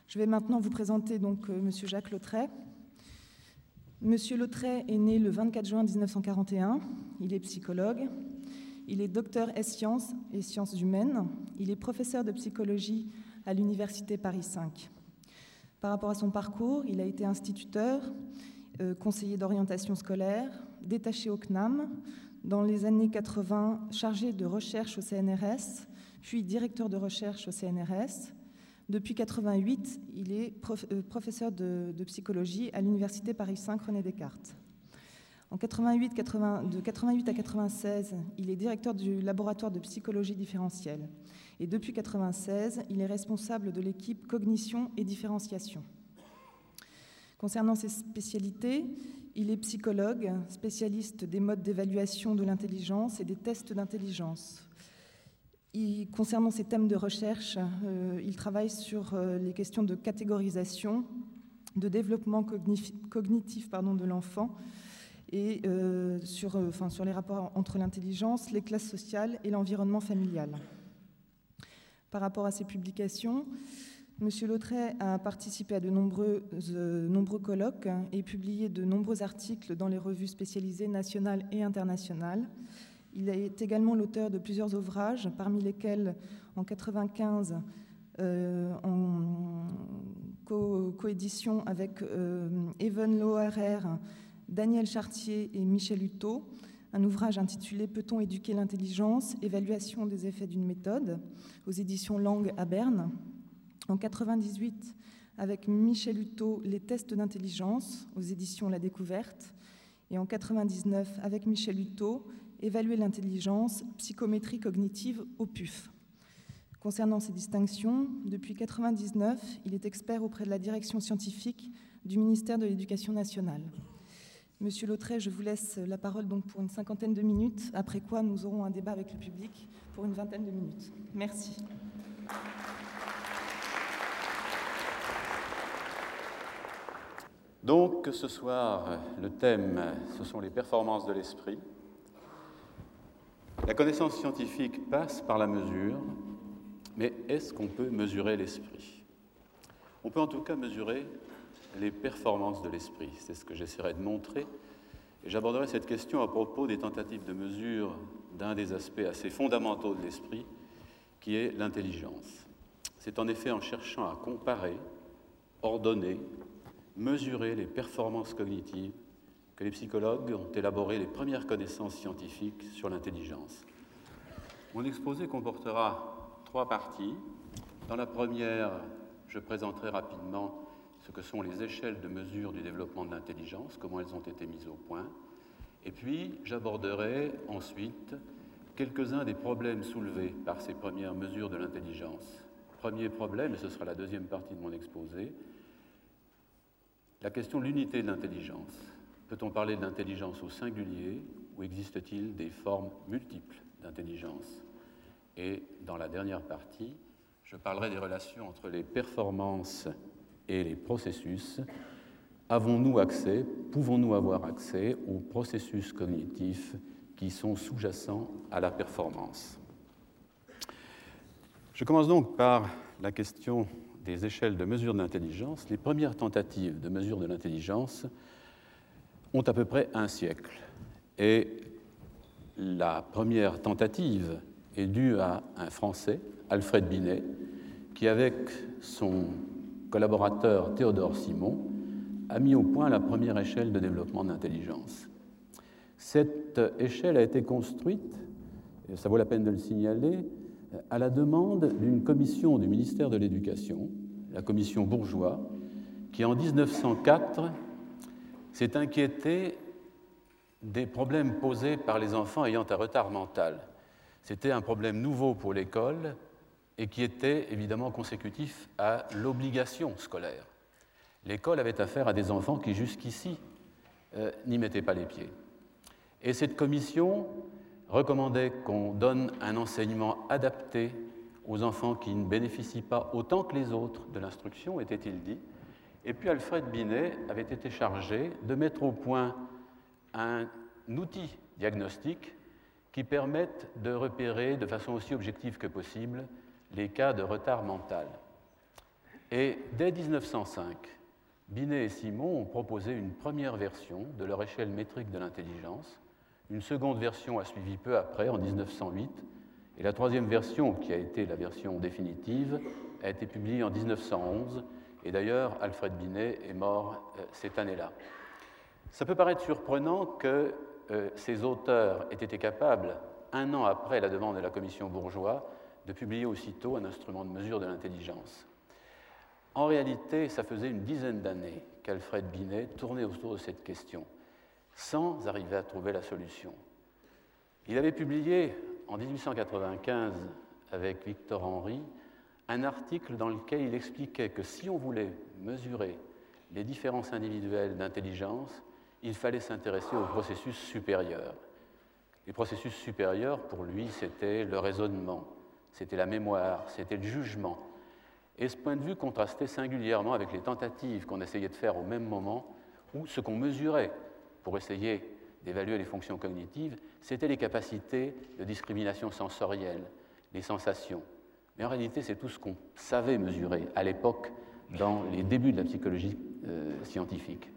Je vais maintenant vous présenter donc Monsieur Jacques Lautret. Monsieur Lautret est né le 24 juin 1941. Il est psychologue. Il est docteur ès-sciences et sciences humaines. Il est professeur de psychologie à l'Université Paris 5. Par rapport à son parcours, il a été instituteur, conseiller d'orientation scolaire, détaché au CNAM, dans les années 80 chargé de recherche au CNRS, puis directeur de recherche au CNRS. Depuis 88, il est professeur de psychologie à l'Université Paris 5 René Descartes. De 88 à 96, il est directeur du laboratoire de psychologie différentielle. Et depuis 96, il est responsable de l'équipe cognition et différenciation. Concernant ses spécialités, il est psychologue, spécialiste des modes d'évaluation de l'intelligence et des tests d'intelligence. Concernant ses thèmes de recherche, il travaille sur les questions de catégorisation, de développement cognitif de l'enfant et sur les rapports entre l'intelligence, les classes sociales et l'environnement familial. Par rapport à ses publications, M. Lautret a participé à de nombreux colloques et publié de nombreux articles dans les revues spécialisées nationales et internationales. Il est également l'auteur de plusieurs ouvrages, parmi lesquels, en 1995, en coédition avec Even Loherer, Daniel Chartier et Michel Hutto, un ouvrage intitulé « Peut-on éduquer l'intelligence ? Évaluation des effets d'une méthode » aux éditions Langue à Berne. En 1998, avec Michel Hutto, « Les tests d'intelligence » aux éditions La Découverte. Et en 1999, avec Michel Hutto, « Évaluer l'intelligence, psychométrie cognitive au PUF ». Concernant ces distinctions, depuis 1999, il est expert auprès de la direction scientifique du ministère de l'Éducation nationale. Monsieur Lautret, je vous laisse la parole donc pour une 50aine de minutes, après quoi nous aurons un débat avec le public pour une 20aine de minutes. Merci. Donc, ce soir, le thème, ce sont les performances de l'esprit. La connaissance scientifique passe par la mesure, mais est-ce qu'on peut mesurer l'esprit ? On peut en tout cas mesurer les performances de l'esprit. C'est ce que j'essaierai de montrer. Et j'aborderai cette question à propos des tentatives de mesure d'un des aspects assez fondamentaux de l'esprit, qui est l'intelligence. C'est en effet en cherchant à comparer, ordonner, mesurer les performances cognitives que les psychologues ont élaboré les premières connaissances scientifiques sur l'intelligence. Mon exposé comportera 3 parties. Dans la première, je présenterai rapidement ce que sont les échelles de mesure du développement de l'intelligence, comment elles ont été mises au point. Et puis, j'aborderai ensuite quelques-uns des problèmes soulevés par ces premières mesures de l'intelligence. Premier problème, et ce sera la deuxième partie de mon exposé, la question de l'unité de l'intelligence. Peut-on parler de l'intelligence au singulier ou existe-t-il des formes multiples d'intelligence ? Et dans la dernière partie, je parlerai des relations entre les performances et les processus. Avons-nous accès, pouvons-nous avoir accès aux processus cognitifs qui sont sous-jacents à la performance ? Je commence donc par la question des échelles de mesure de l'intelligence. Les premières tentatives de mesure de l'intelligence ont à peu près un siècle. Et la première tentative est due à un Français, Alfred Binet, qui, avec son collaborateur Théodore Simon, a mis au point la première échelle de développement de l'intelligence. Cette échelle a été construite, et ça vaut la peine de le signaler, à la demande d'une commission du ministère de l'Éducation, la commission Bourgeois, qui en 1904 s'est inquiétée des problèmes posés par les enfants ayant un retard mental. C'était un problème nouveau pour l'école et qui était évidemment consécutif à l'obligation scolaire. L'école avait affaire à des enfants qui jusqu'ici n'y mettaient pas les pieds. Et cette commission recommandait qu'on donne un enseignement adapté aux enfants qui ne bénéficient pas autant que les autres de l'instruction, était-il dit. Et puis Alfred Binet avait été chargé de mettre au point un outil diagnostique qui permette de repérer de façon aussi objective que possible les cas de retard mental. Et dès 1905, Binet et Simon ont proposé une première version de leur échelle métrique de l'intelligence. Une seconde version a suivi peu après, en 1908, et la troisième version, qui a été la version définitive, a été publiée en 1911, et d'ailleurs, Alfred Binet est mort cette année-là. Ça peut paraître surprenant que ces auteurs aient été capables, un an après la demande de la commission Bourgeois, de publier aussitôt un instrument de mesure de l'intelligence. En réalité, ça faisait une dizaine d'années qu'Alfred Binet tournait autour de cette question, sans arriver à trouver la solution. Il avait publié en 1895, avec Victor Henry, un article dans lequel il expliquait que si on voulait mesurer les différences individuelles d'intelligence, il fallait s'intéresser aux processus supérieurs. Les processus supérieurs, pour lui, c'était le raisonnement, c'était la mémoire, c'était le jugement. Et ce point de vue contrastait singulièrement avec les tentatives qu'on essayait de faire au même moment, où ce qu'on mesurait pour essayer d'évaluer les fonctions cognitives, c'était les capacités de discrimination sensorielle, les sensations. Mais en réalité, c'est tout ce qu'on savait mesurer à l'époque dans les débuts de la psychologie scientifique.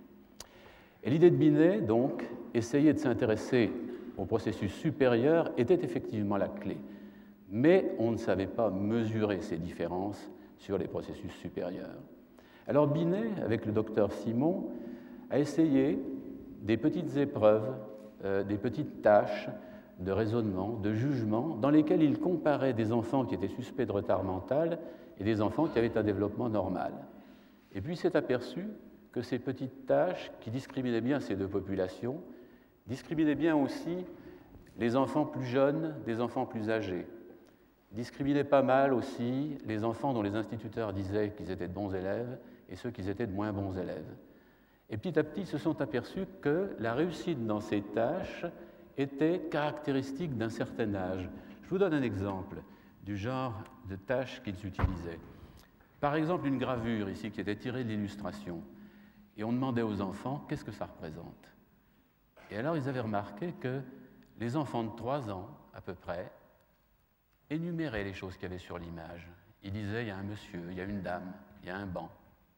Et l'idée de Binet, donc, essayer de s'intéresser au processus supérieur, était effectivement la clé. Mais on ne savait pas mesurer ces différences sur les processus supérieurs. Alors Binet, avec le docteur Simon, a essayé des petites épreuves, des petites tâches de raisonnement, de jugement, dans lesquelles il comparait des enfants qui étaient suspects de retard mental et des enfants qui avaient un développement normal. Et puis il s'est aperçu que ces petites tâches, qui discriminaient bien ces deux populations, discriminaient bien aussi les enfants plus jeunes des enfants plus âgés, discriminaient pas mal aussi les enfants dont les instituteurs disaient qu'ils étaient de bons élèves et ceux qui étaient de moins bons élèves. Et petit à petit, ils se sont aperçus que la réussite dans ces tâches était caractéristique d'un certain âge. Je vous donne un exemple du genre de tâches qu'ils utilisaient. Par exemple, une gravure ici qui était tirée de l'illustration. Et on demandait aux enfants qu'est-ce que ça représente. Et alors, ils avaient remarqué que les enfants de 3 ans, à peu près, énuméraient les choses qu'il y avait sur l'image. Ils disaient, il y a un monsieur, il y a une dame, il y a un banc.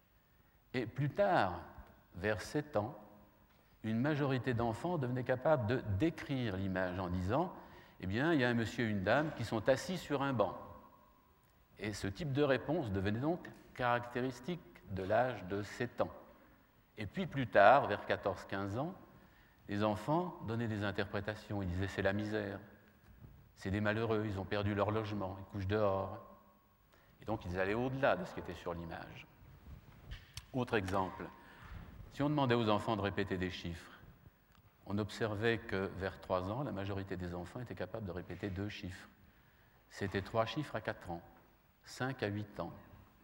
Et plus tard, vers 7 ans, une majorité d'enfants devenaient capables de décrire l'image en disant, eh bien, il y a un monsieur et une dame qui sont assis sur un banc. Et ce type de réponse devenait donc caractéristique de l'âge de 7 ans. Et puis plus tard, vers 14-15 ans, les enfants donnaient des interprétations. Ils disaient, c'est la misère, c'est des malheureux, ils ont perdu leur logement, ils couchent dehors. Et donc ils allaient au-delà de ce qui était sur l'image. Autre exemple, si on demandait aux enfants de répéter des chiffres, on observait que vers 3 ans, la majorité des enfants étaient capables de répéter 2 chiffres. C'était 3 chiffres à 4 ans, 5 à 8 ans,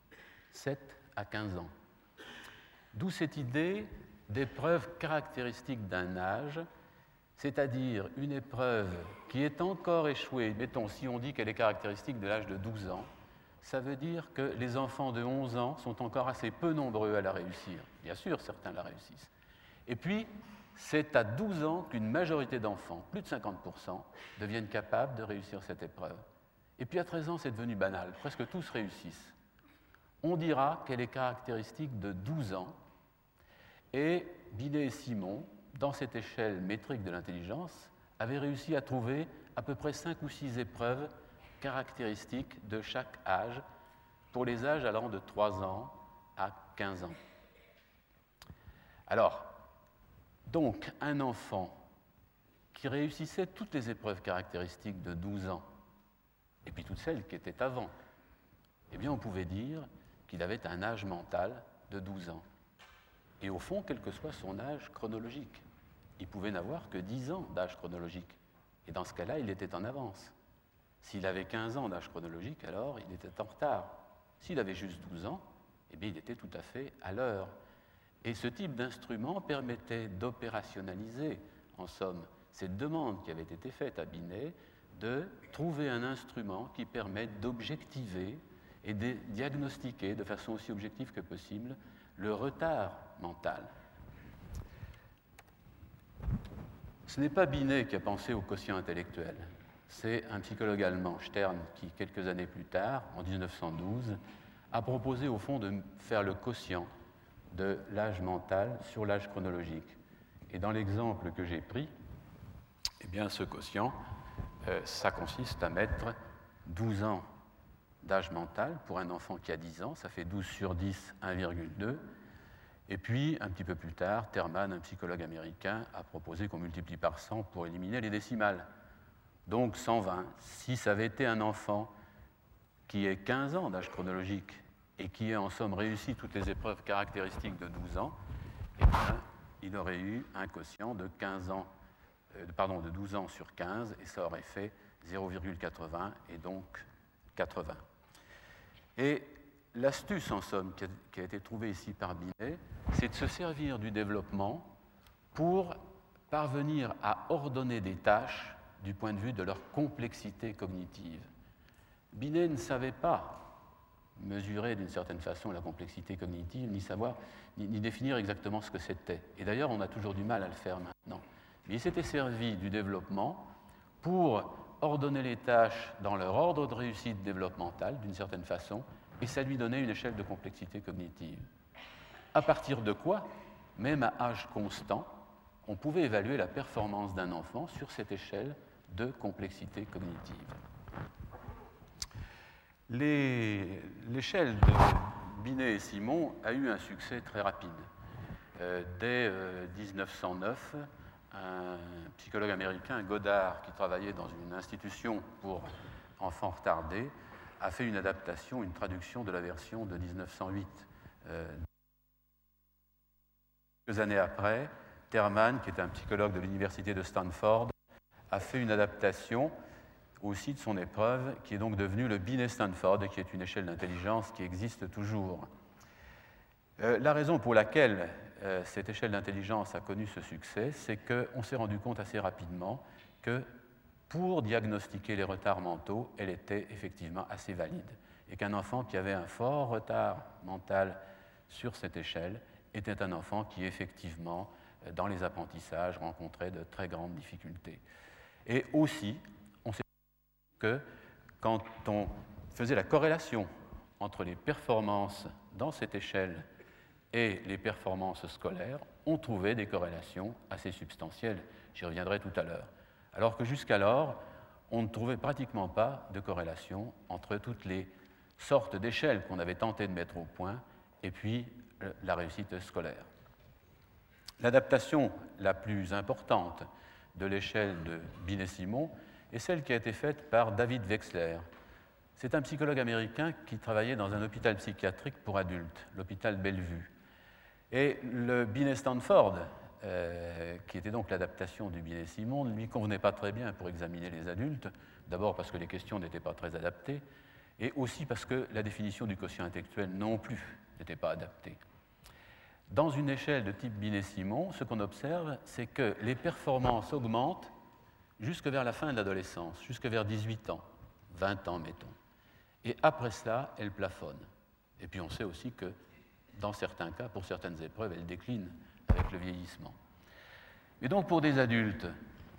7 à 15 ans. D'où cette idée d'épreuve caractéristique d'un âge, c'est-à-dire une épreuve qui est encore échouée. Mettons, si on dit qu'elle est caractéristique de l'âge de 12 ans, ça veut dire que les enfants de 11 ans sont encore assez peu nombreux à la réussir. Bien sûr, certains la réussissent. Et puis, c'est à 12 ans qu'une majorité d'enfants, plus de 50%, deviennent capables de réussir cette épreuve. Et puis à 13 ans, c'est devenu banal. Presque tous réussissent. On dira qu'elle est caractéristique de 12 ans. Et Binet et Simon, dans cette échelle métrique de l'intelligence, avaient réussi à trouver à peu près 5 ou 6 épreuves caractéristiques de chaque âge, pour les âges allant de 3 ans à 15 ans. Alors, donc, un enfant qui réussissait toutes les épreuves caractéristiques de 12 ans, et puis toutes celles qui étaient avant, eh bien, on pouvait dire qu'il avait un âge mental de 12 ans. Et au fond, quel que soit son âge chronologique, il pouvait n'avoir que 10 ans d'âge chronologique. Et dans ce cas-là, il était en avance. S'il avait 15 ans d'âge chronologique, alors il était en retard. S'il avait juste 12 ans, eh bien, il était tout à fait à l'heure. Et ce type d'instrument permettait d'opérationnaliser, en somme, cette demande qui avait été faite à Binet de trouver un instrument qui permette d'objectiver et de diagnostiquer de façon aussi objective que possible le retard mental. Ce n'est pas Binet qui a pensé au quotient intellectuel. C'est un psychologue allemand, Stern, qui, quelques années plus tard, en 1912, a proposé au fond de faire le quotient de l'âge mental sur l'âge chronologique. Et dans l'exemple que j'ai pris, eh bien, ce quotient, ça consiste à mettre 12 ans d'âge mental pour un enfant qui a 10 ans, ça fait 12 sur 10, 1,2. Et puis, un petit peu plus tard, Terman, un psychologue américain, a proposé qu'on multiplie par 100 pour éliminer les décimales. Donc 120. Si ça avait été un enfant qui ait 15 ans d'âge chronologique et qui ait en somme réussi toutes les épreuves caractéristiques de 12 ans, eh bien, il aurait eu un quotient de 12 ans sur 15, et ça aurait fait 0,80 et donc 80. Et l'astuce, en somme, qui a été trouvée ici par Binet, c'est de se servir du développement pour parvenir à ordonner des tâches du point de vue de leur complexité cognitive. Binet ne savait pas mesurer d'une certaine façon la complexité cognitive, ni définir exactement ce que c'était. Et d'ailleurs, on a toujours du mal à le faire maintenant. Mais il s'était servi du développement pour ordonner les tâches dans leur ordre de réussite développementale, d'une certaine façon, et ça lui donnait une échelle de complexité cognitive. À partir de quoi, même à âge constant, on pouvait évaluer la performance d'un enfant sur cette échelle de complexité cognitive. L'échelle de Binet et Simon a eu un succès très rapide. Dès 1909, un psychologue américain, Goddard, qui travaillait dans une institution pour enfants retardés, a fait une adaptation, une traduction de la version de 1908. Quelques années après, Terman, qui est un psychologue de l'université de Stanford, a fait une adaptation aussi de son épreuve, qui est donc devenue le Binet-Stanford, qui est une échelle d'intelligence qui existe toujours. La raison pour laquelle cette échelle d'intelligence a connu ce succès, c'est qu'on s'est rendu compte assez rapidement que pour diagnostiquer les retards mentaux, elle était effectivement assez valide, et qu'un enfant qui avait un fort retard mental sur cette échelle était un enfant qui, effectivement, dans les apprentissages, rencontrait de très grandes difficultés. Et aussi, on s'est dit que quand on faisait la corrélation entre les performances dans cette échelle et les performances scolaires, on trouvait des corrélations assez substantielles. J'y reviendrai tout à l'heure. Alors que jusqu'alors, on ne trouvait pratiquement pas de corrélation entre toutes les sortes d'échelles qu'on avait tenté de mettre au point et puis la réussite scolaire. L'adaptation la plus importante de l'échelle de Binet-Simon est celle qui a été faite par David Wexler. C'est un psychologue américain qui travaillait dans un hôpital psychiatrique pour adultes, l'hôpital Bellevue. Et le Binet-Stanford, qui était donc l'adaptation du Binet-Simon, ne lui convenait pas très bien pour examiner les adultes, d'abord parce que les questions n'étaient pas très adaptées, et aussi parce que la définition du quotient intellectuel non plus n'était pas adaptée. Dans une échelle de type Binet-Simon, ce qu'on observe, c'est que les performances augmentent jusque vers la fin de l'adolescence, jusque vers 18 ans, 20 ans, mettons. Et après cela, elles plafonnent. Et puis on sait aussi que, dans certains cas, pour certaines épreuves, elles déclinent avec le vieillissement. Et donc pour des adultes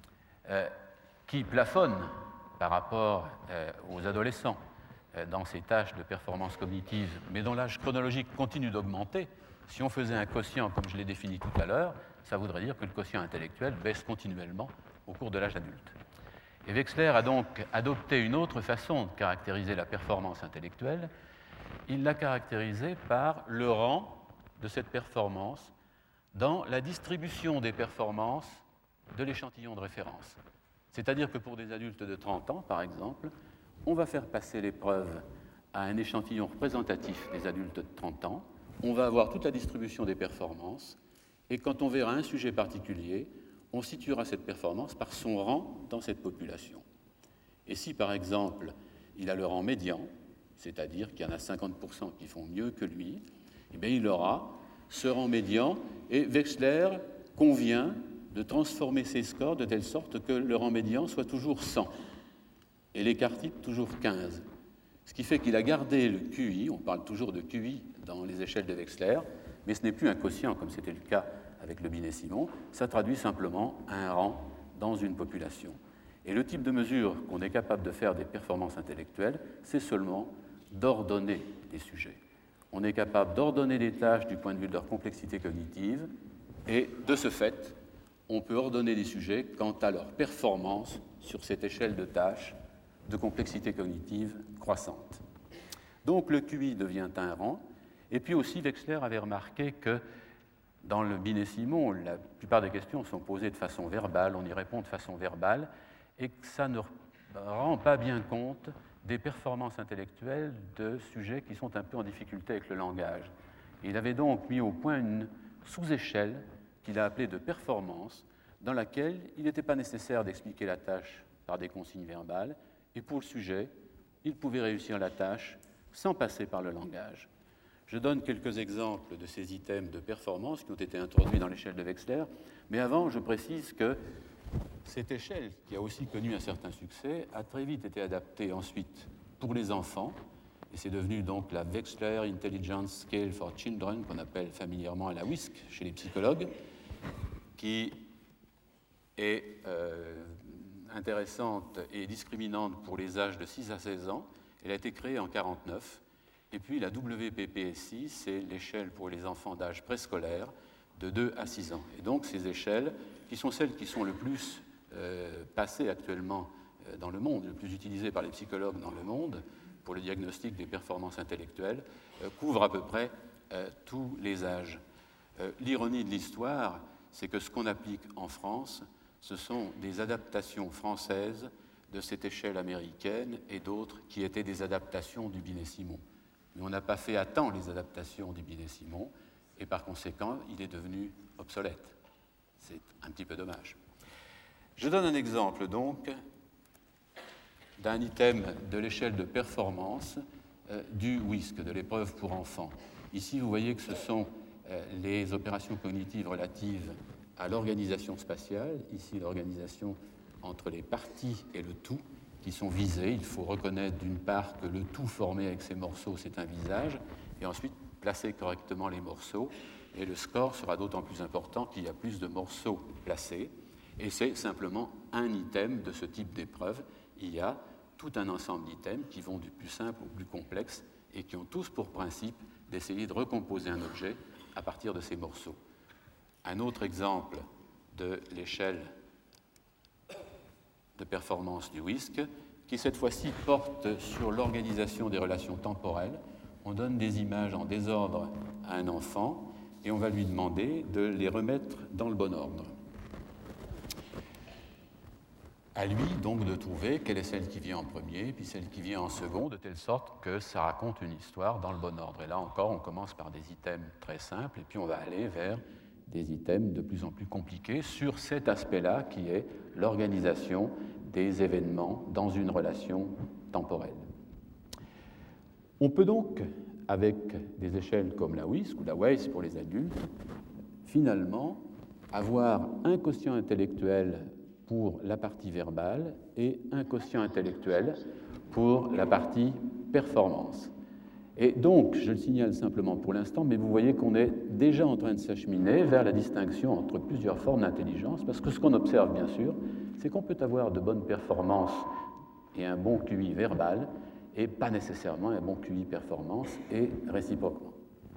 qui plafonnent par rapport aux adolescents dans ces tâches de performance cognitive, mais dont l'âge chronologique continue d'augmenter, si on faisait un quotient comme je l'ai défini tout à l'heure, ça voudrait dire que le quotient intellectuel baisse continuellement au cours de l'âge adulte. Et Wexler a donc adopté une autre façon de caractériser la performance intellectuelle. Il l'a caractérisée par le rang de cette performance dans la distribution des performances de l'échantillon de référence. C'est-à-dire que pour des adultes de 30 ans, par exemple, on va faire passer l'épreuve à un échantillon représentatif des adultes de 30 ans, on va avoir toute la distribution des performances, et quand on verra un sujet particulier, on situera cette performance par son rang dans cette population. Et si, par exemple, il a le rang médian, c'est-à-dire qu'il y en a 50% qui font mieux que lui, eh bien, il aura ce rang médian, et Wexler convient de transformer ses scores de telle sorte que le rang médian soit toujours 100, et l'écart type toujours 15. Ce qui fait qu'il a gardé le QI, on parle toujours de QI dans les échelles de Wexler, mais ce n'est plus un quotient comme c'était le cas avec le Binet-Simon, ça traduit simplement un rang dans une population. Et le type de mesure qu'on est capable de faire des performances intellectuelles, c'est seulement d'ordonner les sujets. On est capable d'ordonner les tâches du point de vue de leur complexité cognitive, et de ce fait, on peut ordonner les sujets quant à leur performance sur cette échelle de tâches de complexité cognitive croissante. Donc le QI devient un rang, et puis aussi Wechsler avait remarqué que dans le Binet-Simon, la plupart des questions sont posées de façon verbale, on y répond de façon verbale, et que ça ne rend pas bien compte des performances intellectuelles de sujets qui sont un peu en difficulté avec le langage. Il avait donc mis au point une sous-échelle qu'il a appelée de performance, dans laquelle il n'était pas nécessaire d'expliquer la tâche par des consignes verbales, et pour le sujet, il pouvait réussir la tâche sans passer par le langage. Je donne quelques exemples de ces items de performance qui ont été introduits dans l'échelle de Wechsler, mais avant, je précise que cette échelle, qui a aussi connu un certain succès, a très vite été adaptée ensuite pour les enfants, et c'est devenu donc la Wechsler Intelligence Scale for Children, qu'on appelle familièrement la WISC chez les psychologues, qui est intéressante et discriminante pour les âges de 6 à 16 ans. Elle a été créée en 1949. Et puis la WPPSI, c'est l'échelle pour les enfants d'âge préscolaire de 2 à 6 ans. Et donc ces échelles, qui sont celles qui sont le plus passées actuellement dans le monde, le plus utilisées par les psychologues dans le monde, pour le diagnostic des performances intellectuelles, couvrent à peu près tous les âges. L'ironie de l'histoire, c'est que ce qu'on applique en France, ce sont des adaptations françaises de cette échelle américaine et d'autres qui étaient des adaptations du Binet-Simon. Mais on n'a pas fait à temps les adaptations du Binet-Simon, et par conséquent, il est devenu obsolète. C'est un petit peu dommage. Je donne un exemple, donc, d'un item de l'échelle de performance du WISC, de l'épreuve pour enfants. Ici, vous voyez que ce sont les opérations cognitives relatives à l'organisation spatiale, ici l'organisation entre les parties et le tout, qui sont visées. Il faut reconnaître d'une part que le tout formé avec ces morceaux, c'est un visage, et ensuite placer correctement les morceaux. Et le score sera d'autant plus important qu'il y a plus de morceaux placés. Et c'est simplement un item de ce type d'épreuve. Il y a tout un ensemble d'items qui vont du plus simple au plus complexe et qui ont tous pour principe d'essayer de recomposer un objet à partir de ces morceaux. Un autre exemple de l'échelle de performance du WISC, qui cette fois-ci porte sur l'organisation des relations temporelles. On donne des images en désordre à un enfant et on va lui demander de les remettre dans le bon ordre. À lui, donc, de trouver quelle est celle qui vient en premier, puis celle qui vient en second, de telle sorte que ça raconte une histoire dans le bon ordre. Et là encore, on commence par des items très simples, et puis on va aller vers des items de plus en plus compliqués sur cet aspect-là qui est l'organisation des événements dans une relation temporelle. On peut donc, avec des échelles comme la WISC ou la WAIS pour les adultes, finalement avoir un quotient intellectuel pour la partie verbale et un quotient intellectuel pour la partie performance. Et donc, je le signale simplement pour l'instant, mais vous voyez qu'on est déjà en train de s'acheminer vers la distinction entre plusieurs formes d'intelligence, parce que ce qu'on observe, bien sûr, c'est qu'on peut avoir de bonnes performances et un bon QI verbal, et pas nécessairement un bon QI performance, et réciproquement.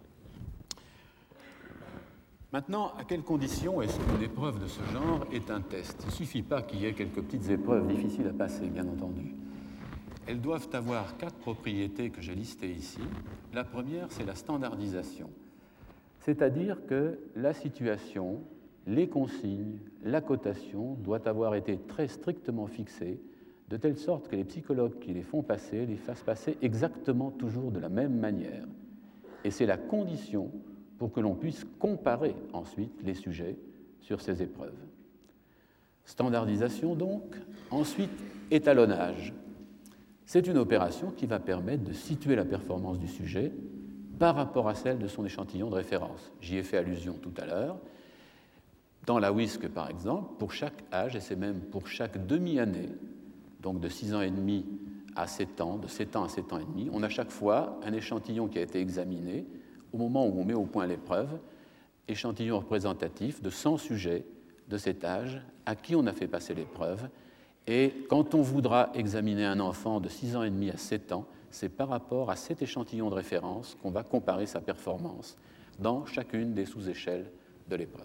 Maintenant, à quelles conditions est-ce qu'une épreuve de ce genre est un test? Il ne suffit pas qu'il y ait quelques petites épreuves difficiles à passer, bien entendu. Elles doivent avoir 4 propriétés que j'ai listées ici. La première, c'est la standardisation. C'est-à-dire que la situation, les consignes, la cotation doivent avoir été très strictement fixées, de telle sorte que les psychologues qui les font passer les fassent passer exactement toujours de la même manière. Et c'est la condition pour que l'on puisse comparer ensuite les sujets sur ces épreuves. Standardisation donc, ensuite étalonnage. C'est une opération qui va permettre de situer la performance du sujet par rapport à celle de son échantillon de référence. J'y ai fait allusion tout à l'heure. Dans la WISC, par exemple, pour chaque âge, et c'est même pour chaque demi-année, donc de 6 ans et demi à 7 ans, de 7 ans à 7 ans et demi, on a chaque fois un échantillon qui a été examiné au moment où on met au point l'épreuve, échantillon représentatif de 100 sujets de cet âge à qui on a fait passer l'épreuve, Et quand on voudra examiner un enfant de 6 ans et demi à 7 ans, c'est par rapport à cet échantillon de référence qu'on va comparer sa performance dans chacune des sous-échelles de l'épreuve.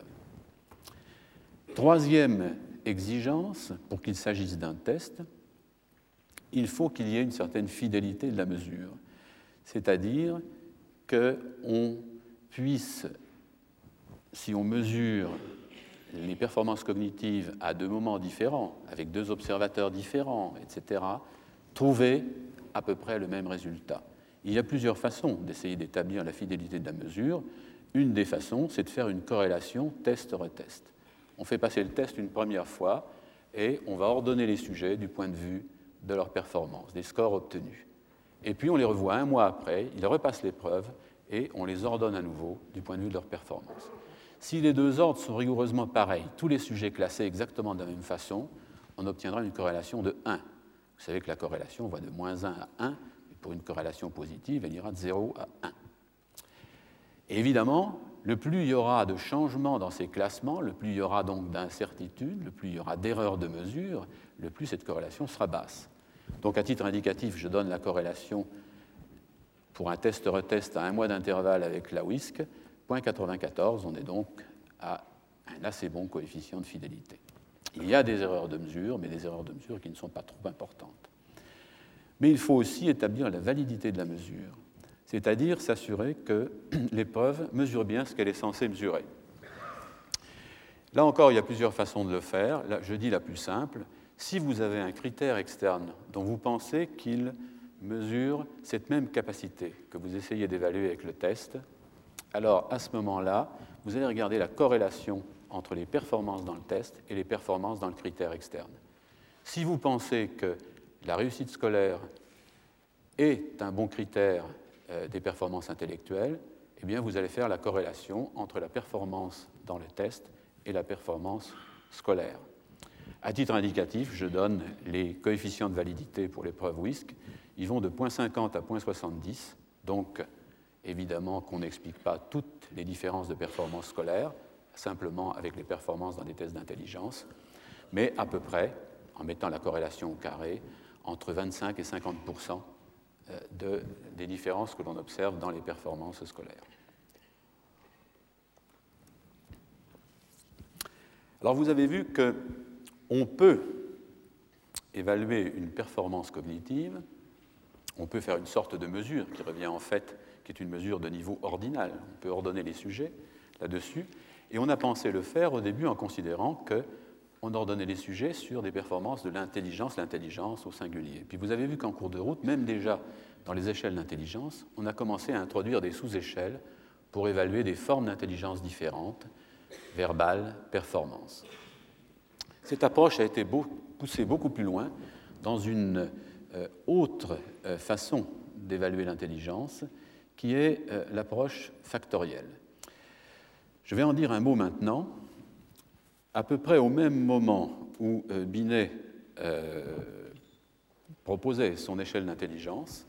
Troisième exigence, pour qu'il s'agisse d'un test, il faut qu'il y ait une certaine fidélité de la mesure, c'est-à-dire qu'on puisse, si on mesure les performances cognitives à deux moments différents, avec deux observateurs différents, etc., trouver à peu près le même résultat. Il y a plusieurs façons d'essayer d'établir la fidélité de la mesure. Une des façons, c'est de faire une corrélation test-retest. On fait passer le test une première fois et on va ordonner les sujets du point de vue de leur performance, des scores obtenus. Et puis on les revoit un mois après, ils repassent l'épreuve et on les ordonne à nouveau du point de vue de leur performance. Si les deux ordres sont rigoureusement pareils, tous les sujets classés exactement de la même façon, on obtiendra une corrélation de 1. Vous savez que la corrélation va de moins 1 à 1, et pour une corrélation positive, elle ira de 0 à 1. Et évidemment, le plus il y aura de changements dans ces classements, le plus il y aura donc d'incertitudes, le plus il y aura d'erreurs de mesure, le plus cette corrélation sera basse. Donc à titre indicatif, je donne la corrélation pour un test-retest à un mois d'intervalle avec la WISC, 0,94, on est donc à un assez bon coefficient de fidélité. Il y a des erreurs de mesure, mais des erreurs de mesure qui ne sont pas trop importantes. Mais il faut aussi établir la validité de la mesure, c'est-à-dire s'assurer que l'épreuve mesure bien ce qu'elle est censée mesurer. Là encore, il y a plusieurs façons de le faire. Là, je dis la plus simple. Si vous avez un critère externe dont vous pensez qu'il mesure cette même capacité que vous essayez d'évaluer avec le test, alors à ce moment-là, vous allez regarder la corrélation entre les performances dans le test et les performances dans le critère externe. Si vous pensez que la réussite scolaire est un bon critère des performances intellectuelles, eh bien vous allez faire la corrélation entre la performance dans le test et la performance scolaire. À titre indicatif, je donne les coefficients de validité pour l'épreuve WISC. Ils vont de 0,50 à 0,70, donc évidemment qu'on n'explique pas toutes les différences de performance scolaire, simplement avec les performances dans des tests d'intelligence, mais à peu près, en mettant la corrélation au carré, entre 25 et 50% des différences que l'on observe dans les performances scolaires. Alors vous avez vu qu'on peut évaluer une performance cognitive, on peut faire une sorte de mesure qui revient en fait, qui est une mesure de niveau ordinal. On peut ordonner les sujets là-dessus. Et on a pensé le faire au début en considérant qu'on ordonnait les sujets sur des performances de l'intelligence au singulier. Puis vous avez vu qu'en cours de route, même déjà dans les échelles d'intelligence, on a commencé à introduire des sous-échelles pour évaluer des formes d'intelligence différentes, verbale, performance. Cette approche a été poussée beaucoup plus loin dans une autre façon d'évaluer l'intelligence, qui est l'approche factorielle. Je vais en dire un mot maintenant. À peu près au même moment où Binet proposait son échelle d'intelligence,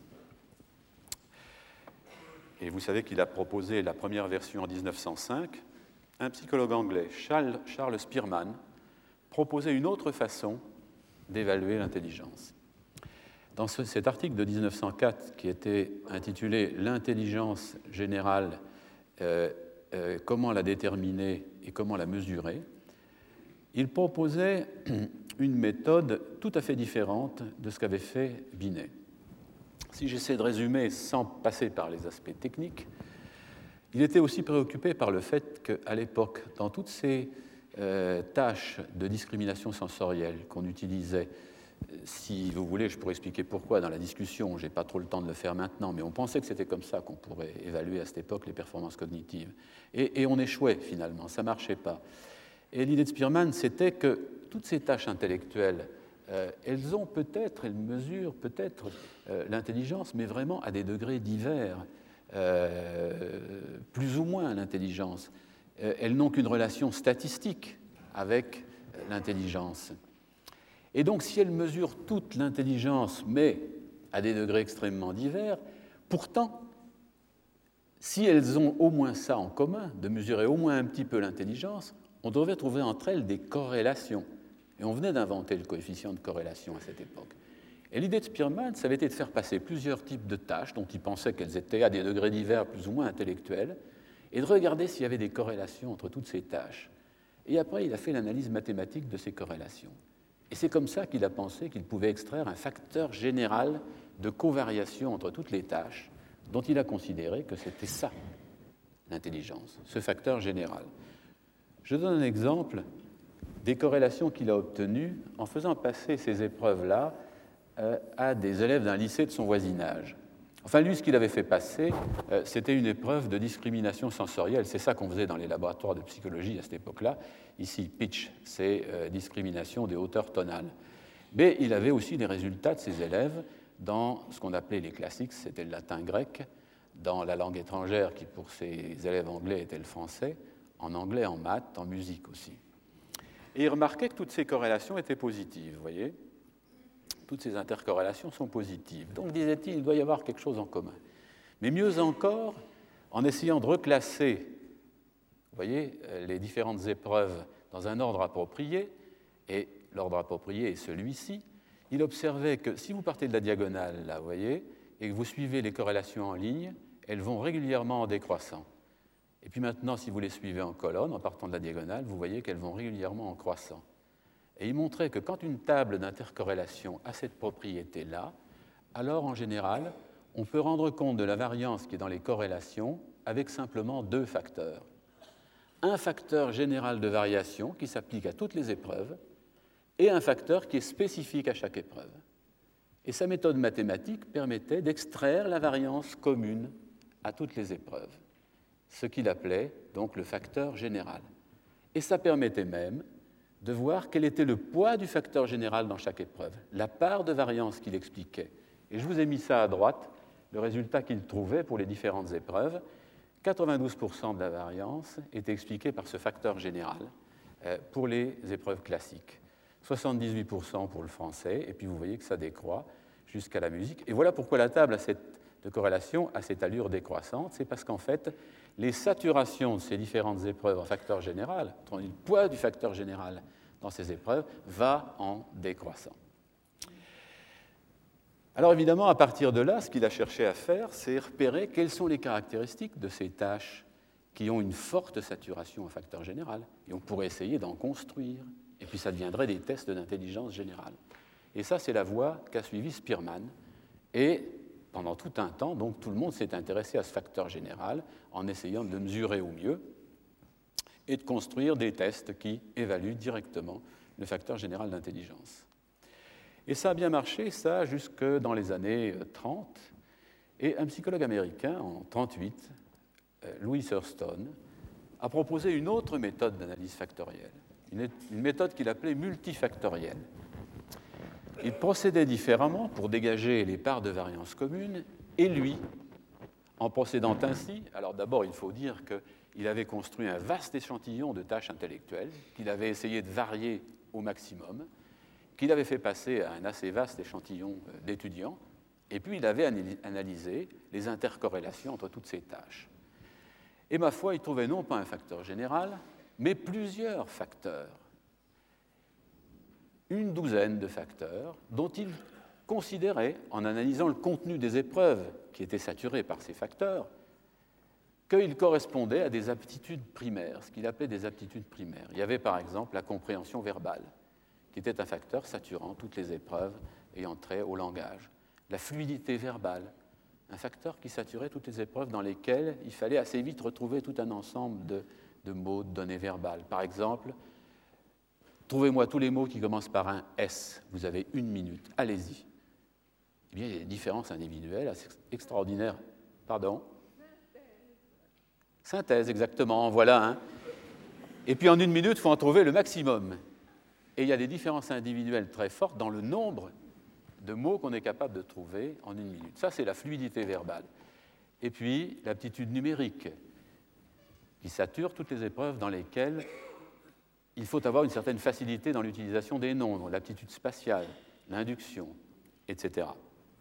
et vous savez qu'il a proposé la première version en 1905, un psychologue anglais, Charles Spearman, proposait une autre façon d'évaluer l'intelligence. Dans cet article de 1904 qui était intitulé « L'intelligence générale, comment la déterminer et comment la mesurer », il proposait une méthode tout à fait différente de ce qu'avait fait Binet. Si j'essaie de résumer sans passer par les aspects techniques, il était aussi préoccupé par le fait qu'à l'époque, dans toutes ces tâches de discrimination sensorielle qu'on utilisait, si vous voulez, je pourrais expliquer pourquoi dans la discussion, je n'ai pas trop le temps de le faire maintenant, mais on pensait que c'était comme ça qu'on pourrait évaluer à cette époque les performances cognitives. Et on échouait finalement, ça ne marchait pas. Et l'idée de Spearman, c'était que toutes ces tâches intellectuelles, elles mesurent peut-être l'intelligence, mais vraiment à des degrés divers, plus ou moins l'intelligence. Elles n'ont qu'une relation statistique avec l'intelligence. Et donc, si elles mesurent toute l'intelligence, mais à des degrés extrêmement divers, pourtant, si elles ont au moins ça en commun, de mesurer au moins un petit peu l'intelligence, on devrait trouver entre elles des corrélations Et on venait d'inventer le coefficient de corrélation à cette époque. Et l'idée de Spearman, ça avait été de faire passer plusieurs types de tâches dont il pensait qu'elles étaient à des degrés divers plus ou moins intellectuels, et de regarder s'il y avait des corrélations entre toutes ces tâches. Et après, il a fait l'analyse mathématique de ces corrélations. Et c'est comme ça qu'il a pensé qu'il pouvait extraire un facteur général de covariation entre toutes les tâches, dont il a considéré que c'était ça, l'intelligence, ce facteur général. Je donne un exemple des corrélations qu'il a obtenues en faisant passer ces épreuves-là à des élèves d'un lycée de son voisinage. Enfin, lui, ce qu'il avait fait passer, c'était une épreuve de discrimination sensorielle. C'est ça qu'on faisait dans les laboratoires de psychologie à cette époque-là. Ici, pitch, c'est discrimination des hauteurs tonales. Mais il avait aussi les résultats de ses élèves dans ce qu'on appelait les classiques, c'était le latin grec, dans la langue étrangère qui, pour ses élèves anglais, était le français, en anglais, en maths, en musique aussi. Et il remarquait que toutes ces corrélations étaient positives, vous voyez. Toutes ces intercorrélations sont positives. Donc, disait-il, il doit y avoir quelque chose en commun. Mais mieux encore, en essayant de reclasser, vous voyez, les différentes épreuves dans un ordre approprié, et l'ordre approprié est celui-ci, il observait que si vous partez de la diagonale, là, vous voyez, et que vous suivez les corrélations en ligne, elles vont régulièrement en décroissant. Et puis maintenant, si vous les suivez en colonne, en partant de la diagonale, vous voyez qu'elles vont régulièrement en croissant. Et il montrait que quand une table d'intercorrélation a cette propriété-là, alors en général, on peut rendre compte de la variance qui est dans les corrélations avec simplement deux facteurs. Un facteur général de variation qui s'applique à toutes les épreuves et un facteur qui est spécifique à chaque épreuve. Et sa méthode mathématique permettait d'extraire la variance commune à toutes les épreuves, ce qu'il appelait donc le facteur général. Et ça permettait même de voir quel était le poids du facteur général dans chaque épreuve, la part de variance qu'il expliquait. Et je vous ai mis ça à droite, le résultat qu'il trouvait pour les différentes épreuves. 92% de la variance est expliquée par ce facteur général pour les épreuves classiques, 78% pour le français, et puis vous voyez que ça décroît jusqu'à la musique. Et voilà pourquoi la table de corrélation a cette allure décroissante, c'est parce qu'en fait, les saturations de ces différentes épreuves en facteur général, le poids du facteur général dans ces épreuves, va en décroissant. Alors évidemment, à partir de là, ce qu'il a cherché à faire, c'est repérer quelles sont les caractéristiques de ces tâches qui ont une forte saturation en facteur général, et on pourrait essayer d'en construire, et puis ça deviendrait des tests d'intelligence générale. Et ça, c'est la voie qu'a suivie Spearman, et pendant tout un temps, donc, tout le monde s'est intéressé à ce facteur général en essayant de le mesurer au mieux et de construire des tests qui évaluent directement le facteur général d'intelligence. Et ça a bien marché, ça, jusque dans les années 30. Et un psychologue américain, en 1938, Louis Thurston, a proposé une autre méthode d'analyse factorielle, une méthode qu'il appelait multifactorielle. Il procédait différemment pour dégager les parts de variance communes, et lui, en procédant ainsi, alors d'abord il faut dire qu'il avait construit un vaste échantillon de tâches intellectuelles, qu'il avait essayé de varier au maximum, qu'il avait fait passer à un assez vaste échantillon d'étudiants, et puis il avait analysé les intercorrélations entre toutes ces tâches. Et ma foi, il trouvait non pas un facteur général, mais plusieurs facteurs. Une douzaine de facteurs dont il considérait, en analysant le contenu des épreuves qui étaient saturées par ces facteurs, qu'ils correspondaient à des aptitudes primaires, ce qu'il appelait des aptitudes primaires. Il y avait par exemple la compréhension verbale, qui était un facteur saturant toutes les épreuves ayant trait au langage. La fluidité verbale, un facteur qui saturait toutes les épreuves dans lesquelles il fallait assez vite retrouver tout un ensemble de mots, de données verbales. Par exemple, trouvez-moi tous les mots qui commencent par un S. Vous avez 1 minute. Allez-y. Eh bien, il y a des différences individuelles assez extraordinaires. Pardon ? Synthèse, exactement. Voilà. Hein. Et puis, en 1 minute, il faut en trouver le maximum. Et il y a des différences individuelles très fortes dans le nombre de mots qu'on est capable de trouver en 1 minute. Ça, c'est la fluidité verbale. Et puis, l'aptitude numérique, qui sature toutes les épreuves dans lesquelles il faut avoir une certaine facilité dans l'utilisation des nombres, l'aptitude spatiale, l'induction, etc.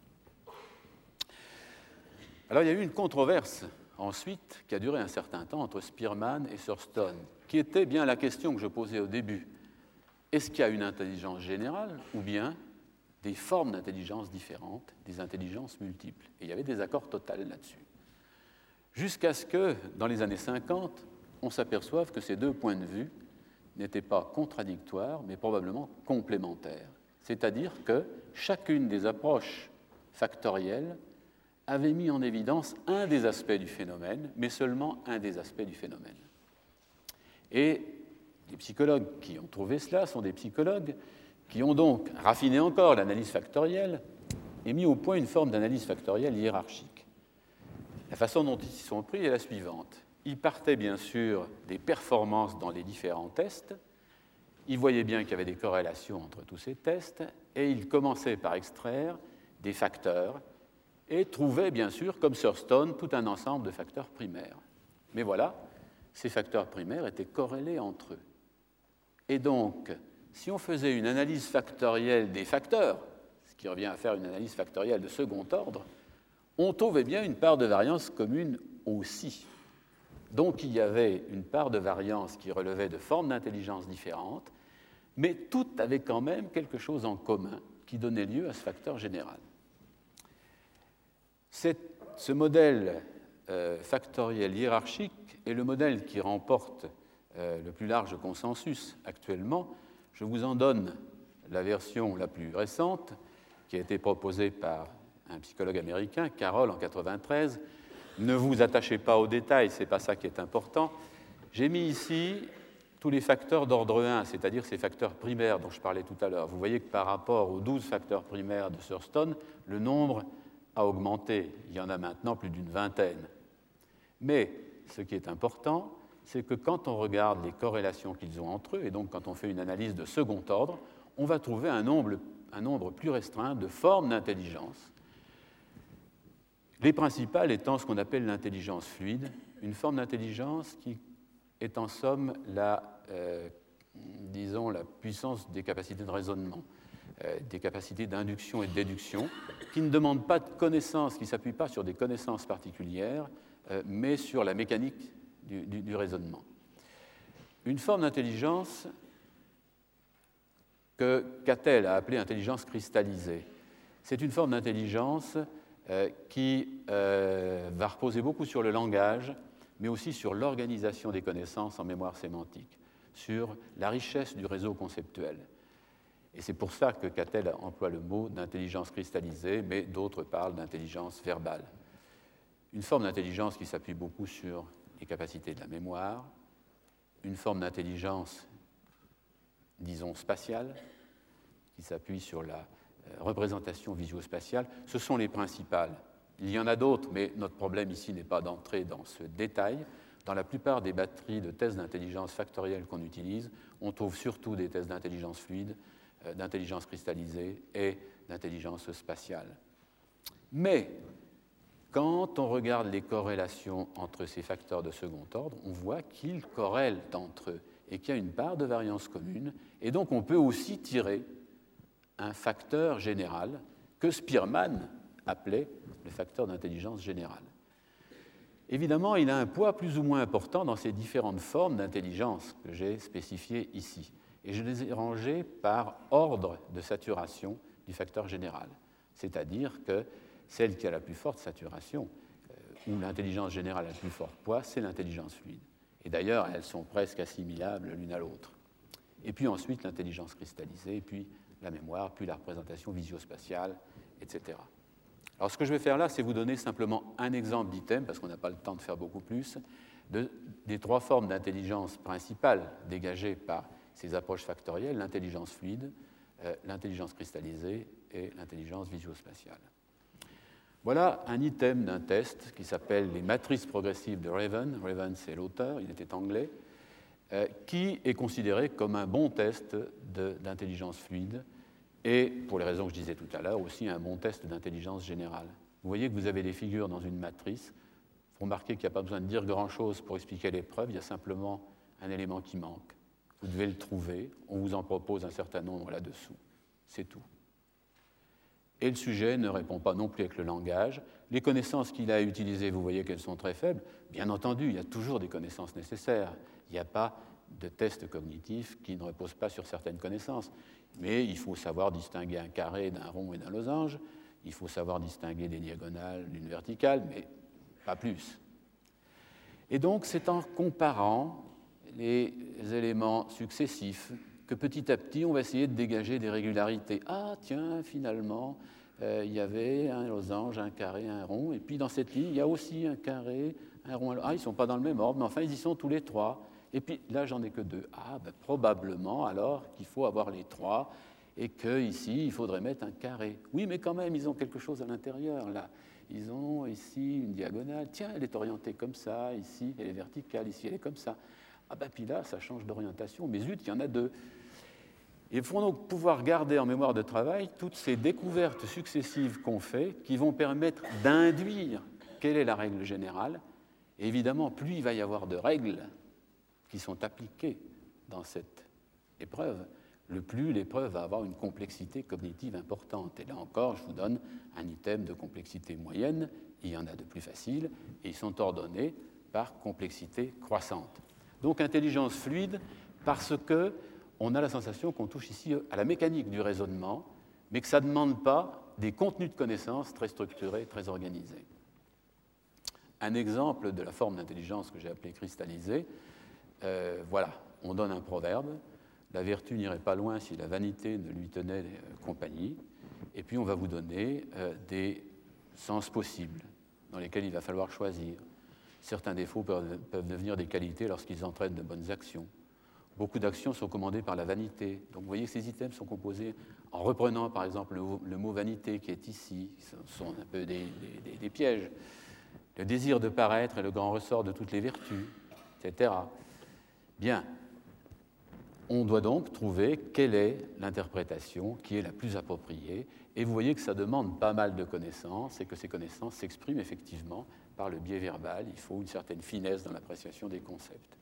Alors, il y a eu une controverse ensuite qui a duré un certain temps entre Spearman et Thurston, qui était bien la question que je posais au début. est-ce qu'il y a une intelligence générale ou bien des formes d'intelligence différentes, des intelligences multiples? Et il y avait des accords totaux là-dessus. Jusqu'à ce que, dans les années 50, on s'aperçoive que ces deux points de vue n'étaient pas contradictoires, mais probablement complémentaires. C'est-à-dire que chacune des approches factorielles avait mis en évidence un des aspects du phénomène, mais seulement un des aspects du phénomène. Et les psychologues qui ont trouvé cela sont des psychologues qui ont donc raffiné encore l'analyse factorielle et mis au point une forme d'analyse factorielle hiérarchique. La façon dont ils s'y sont pris est la suivante. Ils partaient bien sûr des performances dans les différents tests, ils voyaient bien qu'il y avait des corrélations entre tous ces tests, et ils commençaient par extraire des facteurs et trouvaient bien sûr, comme Thurston, tout un ensemble de facteurs primaires. Mais voilà, ces facteurs primaires étaient corrélés entre eux. Et donc, si on faisait une analyse factorielle des facteurs, ce qui revient à faire une analyse factorielle de second ordre, on trouvait bien une part de variance commune aussi. Donc il y avait une part de variance qui relevait de formes d'intelligence différentes, mais toutes avaient quand même quelque chose en commun qui donnait lieu à ce facteur général. Ce modèle factoriel hiérarchique est le modèle qui remporte le plus large consensus actuellement. Je vous en donne la version la plus récente, qui a été proposée par un psychologue américain, Carroll, en 1993. Ne vous attachez pas aux détails, ce n'est pas ça qui est important. J'ai mis ici tous les facteurs d'ordre 1, c'est-à-dire ces facteurs primaires dont je parlais tout à l'heure. Vous voyez que par rapport aux 12 facteurs primaires de Thurston, le nombre a augmenté. Il y en a maintenant plus d'une vingtaine. Mais ce qui est important, c'est que quand on regarde les corrélations qu'ils ont entre eux, et donc quand on fait une analyse de second ordre, on va trouver un nombre plus restreint de formes d'intelligence. Les principales étant ce qu'on appelle l'intelligence fluide, une forme d'intelligence qui est en somme la puissance des capacités de raisonnement, des capacités d'induction et de déduction, qui ne demandent pas de connaissances, qui ne s'appuient pas sur des connaissances particulières, mais sur la mécanique du raisonnement. Une forme d'intelligence que Cattell a appelée intelligence cristallisée, c'est une forme d'intelligence qui va reposer beaucoup sur le langage, mais aussi sur l'organisation des connaissances en mémoire sémantique, sur la richesse du réseau conceptuel. Et c'est pour ça que Cattell emploie le mot d'intelligence cristallisée, mais d'autres parlent d'intelligence verbale. Une forme d'intelligence qui s'appuie beaucoup sur les capacités de la mémoire, une forme d'intelligence, disons, spatiale, qui s'appuie sur la représentation visuospatiale. Ce sont les principales. Il y en a d'autres, mais notre problème ici n'est pas d'entrer dans ce détail. Dans la plupart des batteries de tests d'intelligence factorielle qu'on utilise, on trouve surtout des tests d'intelligence fluide, d'intelligence cristallisée et d'intelligence spatiale. Mais quand on regarde les corrélations entre ces facteurs de second ordre, on voit qu'ils corrèlent entre eux et qu'il y a une part de variance commune. Et donc on peut aussi tirer un facteur général que Spearman appelait le facteur d'intelligence générale. Évidemment, il a un poids plus ou moins important dans ces différentes formes d'intelligence que j'ai spécifiées ici. Et je les ai rangées par ordre de saturation du facteur général. C'est-à-dire que celle qui a la plus forte saturation, ou l'intelligence générale a le plus fort poids, c'est l'intelligence fluide. Et d'ailleurs, elles sont presque assimilables l'une à l'autre. Et puis ensuite, l'intelligence cristallisée, puis la mémoire, puis la représentation visio-spatiale, etc. Alors ce que je vais faire là, c'est vous donner simplement un exemple d'item, parce qu'on n'a pas le temps de faire beaucoup plus, des trois formes d'intelligence principales dégagées par ces approches factorielles, l'intelligence fluide, l'intelligence cristallisée et l'intelligence visio-spatiale. Voilà un item d'un test qui s'appelle les matrices progressives de Raven. Raven, c'est l'auteur, il était anglais, qui est considéré comme un bon test d'intelligence fluide et, pour les raisons que je disais tout à l'heure, aussi un bon test d'intelligence générale. Vous voyez que vous avez des figures dans une matrice. Vous remarquez qu'il n'y a pas besoin de dire grand-chose pour expliquer l'épreuve, il y a simplement un élément qui manque. Vous devez le trouver, on vous en propose un certain nombre là-dessous. C'est tout. Et le sujet ne répond pas non plus avec le langage. Les connaissances qu'il a utilisées, vous voyez qu'elles sont très faibles. Bien entendu, il y a toujours des connaissances nécessaires. Il n'y a pas de tests cognitifs qui ne reposent pas sur certaines connaissances. Mais il faut savoir distinguer un carré d'un rond et d'un losange, il faut savoir distinguer des diagonales d'une verticale, mais pas plus. Et donc, c'est en comparant les éléments successifs que petit à petit, on va essayer de dégager des régularités. Ah, tiens, finalement, il y avait un losange, un carré, un rond, et puis dans cette ligne, il y a aussi un carré, un rond. Ah, ils ne sont pas dans le même ordre, mais enfin, ils y sont tous les trois. Et puis là, j'en ai que deux. Ah, ben, probablement alors qu'il faut avoir les trois, et qu'ici, il faudrait mettre un carré. Oui, mais quand même, ils ont quelque chose à l'intérieur, là. Ils ont ici une diagonale. Tiens, elle est orientée comme ça, ici, elle est verticale, ici, elle est comme ça. Ah ben, puis là, ça change d'orientation. Mais zut, il y en a deux. Il faut donc pouvoir garder en mémoire de travail toutes ces découvertes successives qu'on fait qui vont permettre d'induire quelle est la règle générale. Et évidemment, plus il va y avoir de règles qui sont appliquées dans cette épreuve, le plus l'épreuve va avoir une complexité cognitive importante. Et là encore, je vous donne un item de complexité moyenne, il y en a de plus faciles, et ils sont ordonnés par complexité croissante. Donc intelligence fluide, parce qu'on a la sensation qu'on touche ici à la mécanique du raisonnement, mais que ça ne demande pas des contenus de connaissances très structurés, très organisés. Un exemple de la forme d'intelligence que j'ai appelée cristallisée, voilà, on donne un proverbe, la vertu n'irait pas loin si la vanité ne lui tenait compagnie, et puis on va vous donner des sens possibles dans lesquels il va falloir choisir. Certains défauts peuvent devenir des qualités lorsqu'ils entraînent de bonnes actions. Beaucoup d'actions sont commandées par la vanité. Donc vous voyez que ces items sont composés en reprenant par exemple le mot vanité qui est ici, ce sont un peu des pièges. Le désir de paraître est le grand ressort de toutes les vertus, etc. Bien, on doit donc trouver quelle est l'interprétation qui est la plus appropriée. Et vous voyez que ça demande pas mal de connaissances et que ces connaissances s'expriment effectivement par le biais verbal. Il faut une certaine finesse dans l'appréciation des concepts.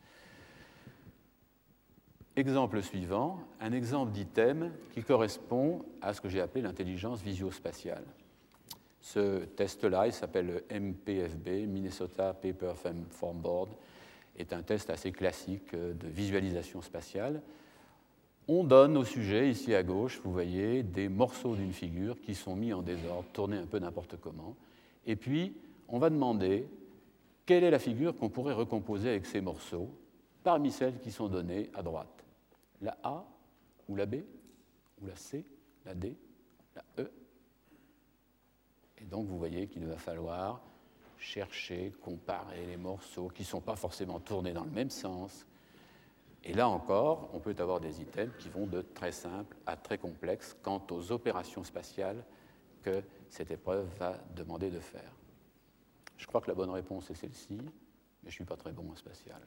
Exemple suivant, un exemple d'item qui correspond à ce que j'ai appelé l'intelligence visio-spatiale. Ce test-là, il s'appelle le MPFB, Minnesota Paper Form Board, est un test assez classique de visualisation spatiale. On donne au sujet, ici à gauche, vous voyez, des morceaux d'une figure qui sont mis en désordre, tournés un peu n'importe comment. Et puis, on va demander quelle est la figure qu'on pourrait recomposer avec ces morceaux parmi celles qui sont données à droite. La A, ou la B, ou la C, la D, la E. Et donc, vous voyez qu'il va falloir chercher, comparer les morceaux qui ne sont pas forcément tournés dans le même sens. Et là encore, on peut avoir des items qui vont de très simples à très complexes quant aux opérations spatiales que cette épreuve va demander de faire. Je crois que la bonne réponse est celle-ci, mais je ne suis pas très bon en spatial.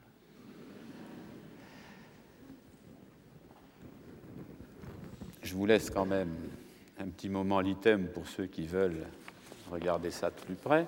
Je vous laisse quand même un petit moment l'item pour ceux qui veulent regarder ça de plus près.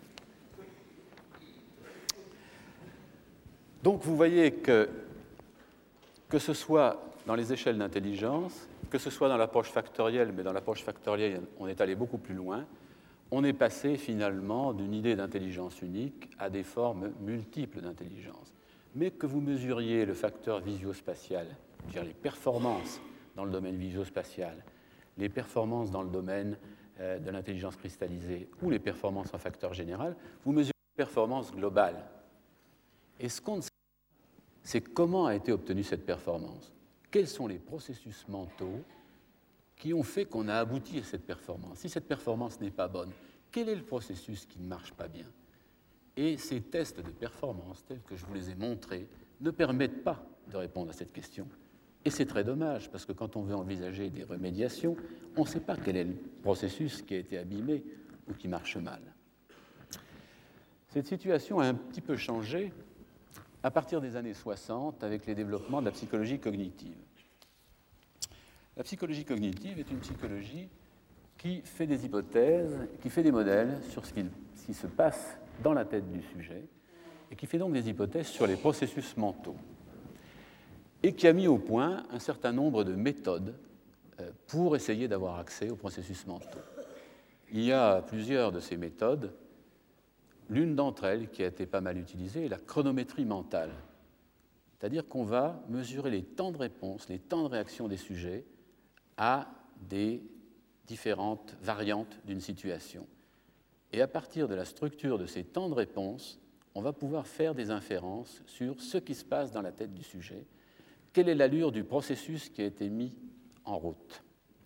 Donc vous voyez que ce soit dans les échelles d'intelligence, que ce soit dans l'approche factorielle, mais dans l'approche factorielle, on est allé beaucoup plus loin, on est passé finalement d'une idée d'intelligence unique à des formes multiples d'intelligence. Mais que vous mesuriez le facteur visio-spatial, c'est-à-dire les performances dans le domaine visio-spatial, les performances dans le domaine de l'intelligence cristallisée ou les performances en facteur général, vous mesurez les performances globales. Et ce qu'on ne sait pas, c'est comment a été obtenue cette performance. Quels sont les processus mentaux qui ont fait qu'on a abouti à cette performance? Si cette performance n'est pas bonne, quel est le processus qui ne marche pas bien? Et ces tests de performance, tels que je vous les ai montrés, ne permettent pas de répondre à cette question. Et c'est très dommage, parce que quand on veut envisager des remédiations, on ne sait pas quel est le processus qui a été abîmé ou qui marche mal. Cette situation a un petit peu changé à partir des années 60 avec les développements de la psychologie cognitive. La psychologie cognitive est une psychologie qui fait des hypothèses, qui fait des modèles sur ce qui se passe dans la tête du sujet et qui fait donc des hypothèses sur les processus mentaux et qui a mis au point un certain nombre de méthodes pour essayer d'avoir accès aux processus mentaux. Il y a plusieurs de ces méthodes. L'une d'entre elles, qui a été pas mal utilisée, est la chronométrie mentale. C'est-à-dire qu'on va mesurer les temps de réponse, les temps de réaction des sujets à des différentes variantes d'une situation. Et à partir de la structure de ces temps de réponse, on va pouvoir faire des inférences sur ce qui se passe dans la tête du sujet, quelle est l'allure du processus qui a été mis en route.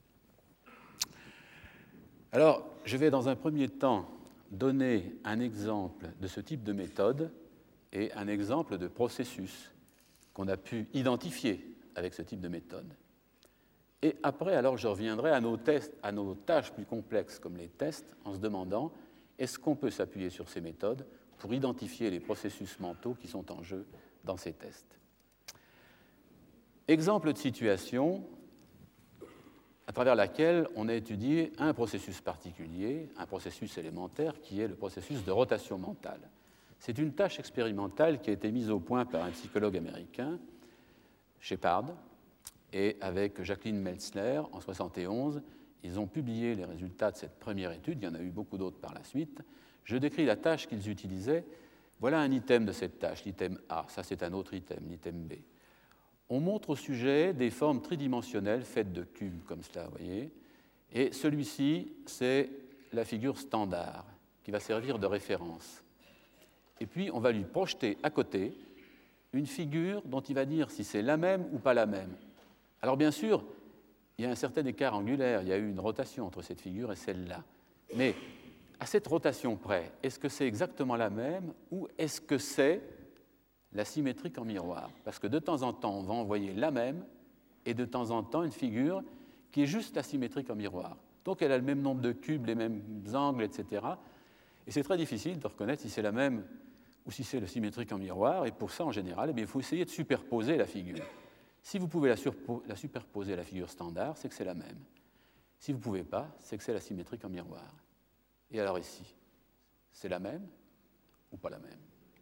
Alors, je vais dans un premier temps donner un exemple de ce type de méthode et un exemple de processus qu'on a pu identifier avec ce type de méthode. Et après, alors, je reviendrai à nos tests, à nos tâches plus complexes comme les tests, en se demandant est-ce qu'on peut s'appuyer sur ces méthodes pour identifier les processus mentaux qui sont en jeu dans ces tests. Exemple de situation à travers laquelle on a étudié un processus particulier, un processus élémentaire qui est le processus de rotation mentale. C'est une tâche expérimentale qui a été mise au point par un psychologue américain, Shepard, et avec Jacqueline Meltzner en 1971, ils ont publié les résultats de cette première étude, il y en a eu beaucoup d'autres par la suite. Je décris la tâche qu'ils utilisaient. Voilà un item de cette tâche, l'item A, ça c'est un autre item, l'item B. On montre au sujet des formes tridimensionnelles faites de cubes, comme cela, vous voyez, et celui-ci, c'est la figure standard, qui va servir de référence. Et puis, on va lui projeter à côté une figure dont il va dire si c'est la même ou pas la même. Alors, bien sûr, il y a un certain écart angulaire, il y a eu une rotation entre cette figure et celle-là. Mais à cette rotation près, est-ce que c'est exactement la même ou est-ce que c'est la symétrique en miroir? Parce que de temps en temps, on va envoyer la même et de temps en temps une figure qui est juste la symétrique en miroir. Donc elle a le même nombre de cubes, les mêmes angles, etc. Et c'est très difficile de reconnaître si c'est la même ou si c'est le symétrique en miroir. Et pour ça, en général, eh bien, il faut essayer de superposer la figure. Si vous pouvez la superposer à la figure standard, c'est que c'est la même. Si vous ne pouvez pas, c'est que c'est la symétrique en miroir. Et alors ici, c'est la même ou pas la même?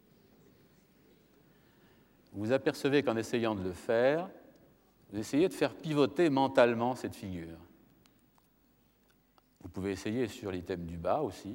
Vous apercevez qu'en essayant de le faire, vous essayez de faire pivoter mentalement cette figure. Vous pouvez essayer sur l'item du bas aussi.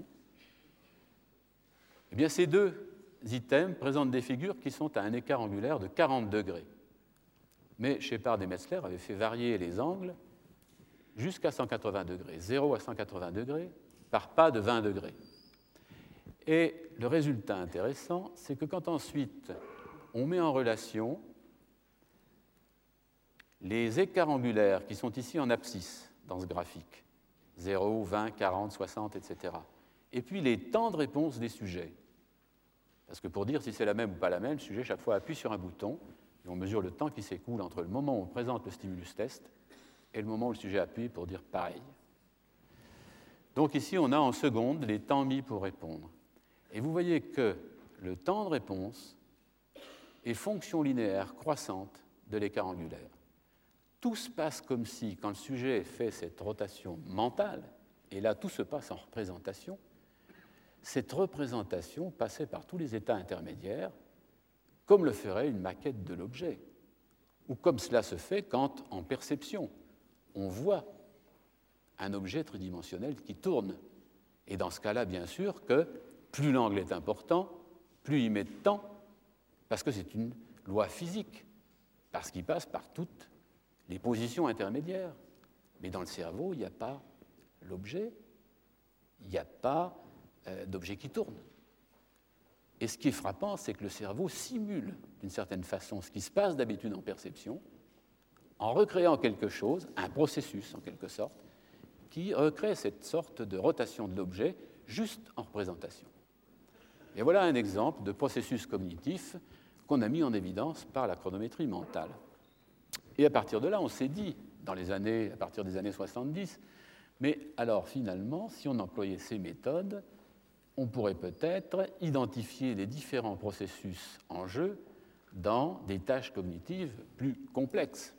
Eh bien, ces deux items présentent des figures qui sont à un écart angulaire de 40 degrés. Mais Shepard et Metzler avaient fait varier les angles jusqu'à 180 degrés, 0 à 180 degrés, par pas de 20 degrés. Et le résultat intéressant, c'est que quand ensuite on met en relation les écarts angulaires qui sont ici en abscisse dans ce graphique, 0, 20, 40, 60, etc., et puis les temps de réponse des sujets. Parce que pour dire si c'est la même ou pas la même, le sujet, chaque fois, appuie sur un bouton et on mesure le temps qui s'écoule entre le moment où on présente le stimulus test et le moment où le sujet appuie pour dire pareil. Donc ici, on a en secondes les temps mis pour répondre. Et vous voyez que le temps de réponse est fonction linéaire croissante de l'écart angulaire. Tout se passe comme si, quand le sujet fait cette rotation mentale, et là tout se passe en représentation, cette représentation passait par tous les états intermédiaires, comme le ferait une maquette de l'objet, ou comme cela se fait quand, en perception, on voit un objet tridimensionnel qui tourne. Et dans ce cas-là, bien sûr, que plus l'angle est important, plus il met de temps, parce que c'est une loi physique, parce qu'il passe par toutes les positions intermédiaires. Mais dans le cerveau, il n'y a pas l'objet, il n'y a pas d'objet qui tourne. Et ce qui est frappant, c'est que le cerveau simule, d'une certaine façon, ce qui se passe d'habitude en perception, en recréant quelque chose, un processus en quelque sorte, qui recrée cette sorte de rotation de l'objet juste en représentation. Et voilà un exemple de processus cognitif qu'on a mis en évidence par la chronométrie mentale. Et à partir de là, on s'est dit, à partir des années 70, mais alors finalement, si on employait ces méthodes, on pourrait peut-être identifier les différents processus en jeu dans des tâches cognitives plus complexes.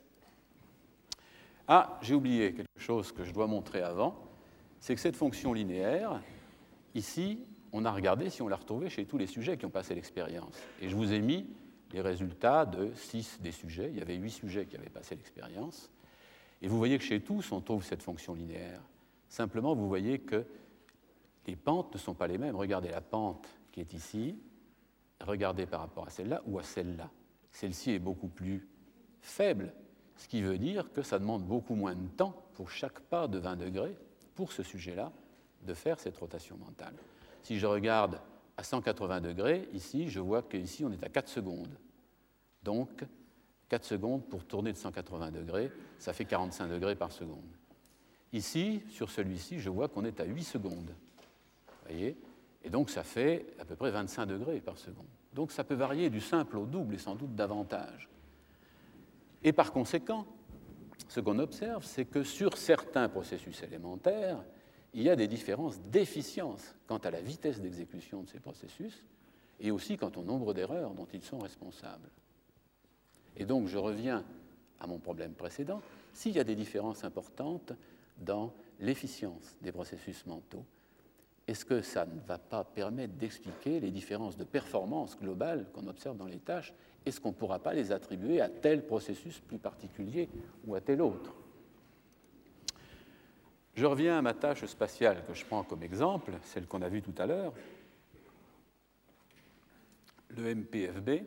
Ah, j'ai oublié quelque chose que je dois montrer avant, c'est que cette fonction linéaire, ici, on a regardé si on l'a retrouvée chez tous les sujets qui ont passé l'expérience. Et je vous ai mis les résultats de 6 des sujets. Il y avait 8 sujets qui avaient passé l'expérience. Et vous voyez que chez tous, on trouve cette fonction linéaire. Simplement, vous voyez que les pentes ne sont pas les mêmes. Regardez la pente qui est ici, regardez par rapport à celle-là ou à celle-là. Celle-ci est beaucoup plus faible, ce qui veut dire que ça demande beaucoup moins de temps pour chaque pas de 20 degrés, pour ce sujet-là, de faire cette rotation mentale. Si je regarde à 180 degrés, ici, je vois qu'ici, on est à 4 secondes. Donc, 4 secondes pour tourner de 180 degrés, ça fait 45 degrés par seconde. Ici, sur celui-ci, je vois qu'on est à 8 secondes. Vous voyez ? Et donc, ça fait à peu près 25 degrés par seconde. Donc, ça peut varier du simple au double et sans doute davantage. Et par conséquent, ce qu'on observe, c'est que sur certains processus élémentaires, il y a des différences d'efficience quant à la vitesse d'exécution de ces processus et aussi quant au nombre d'erreurs dont ils sont responsables. Et donc, je reviens à mon problème précédent. S'il y a des différences importantes dans l'efficience des processus mentaux, est-ce que ça ne va pas permettre d'expliquer les différences de performance globale qu'on observe dans les tâches? Est-ce qu'on ne pourra pas les attribuer à tel processus plus particulier ou à tel autre? Je reviens à ma tâche spatiale que je prends comme exemple, celle qu'on a vue tout à l'heure, le MPFB.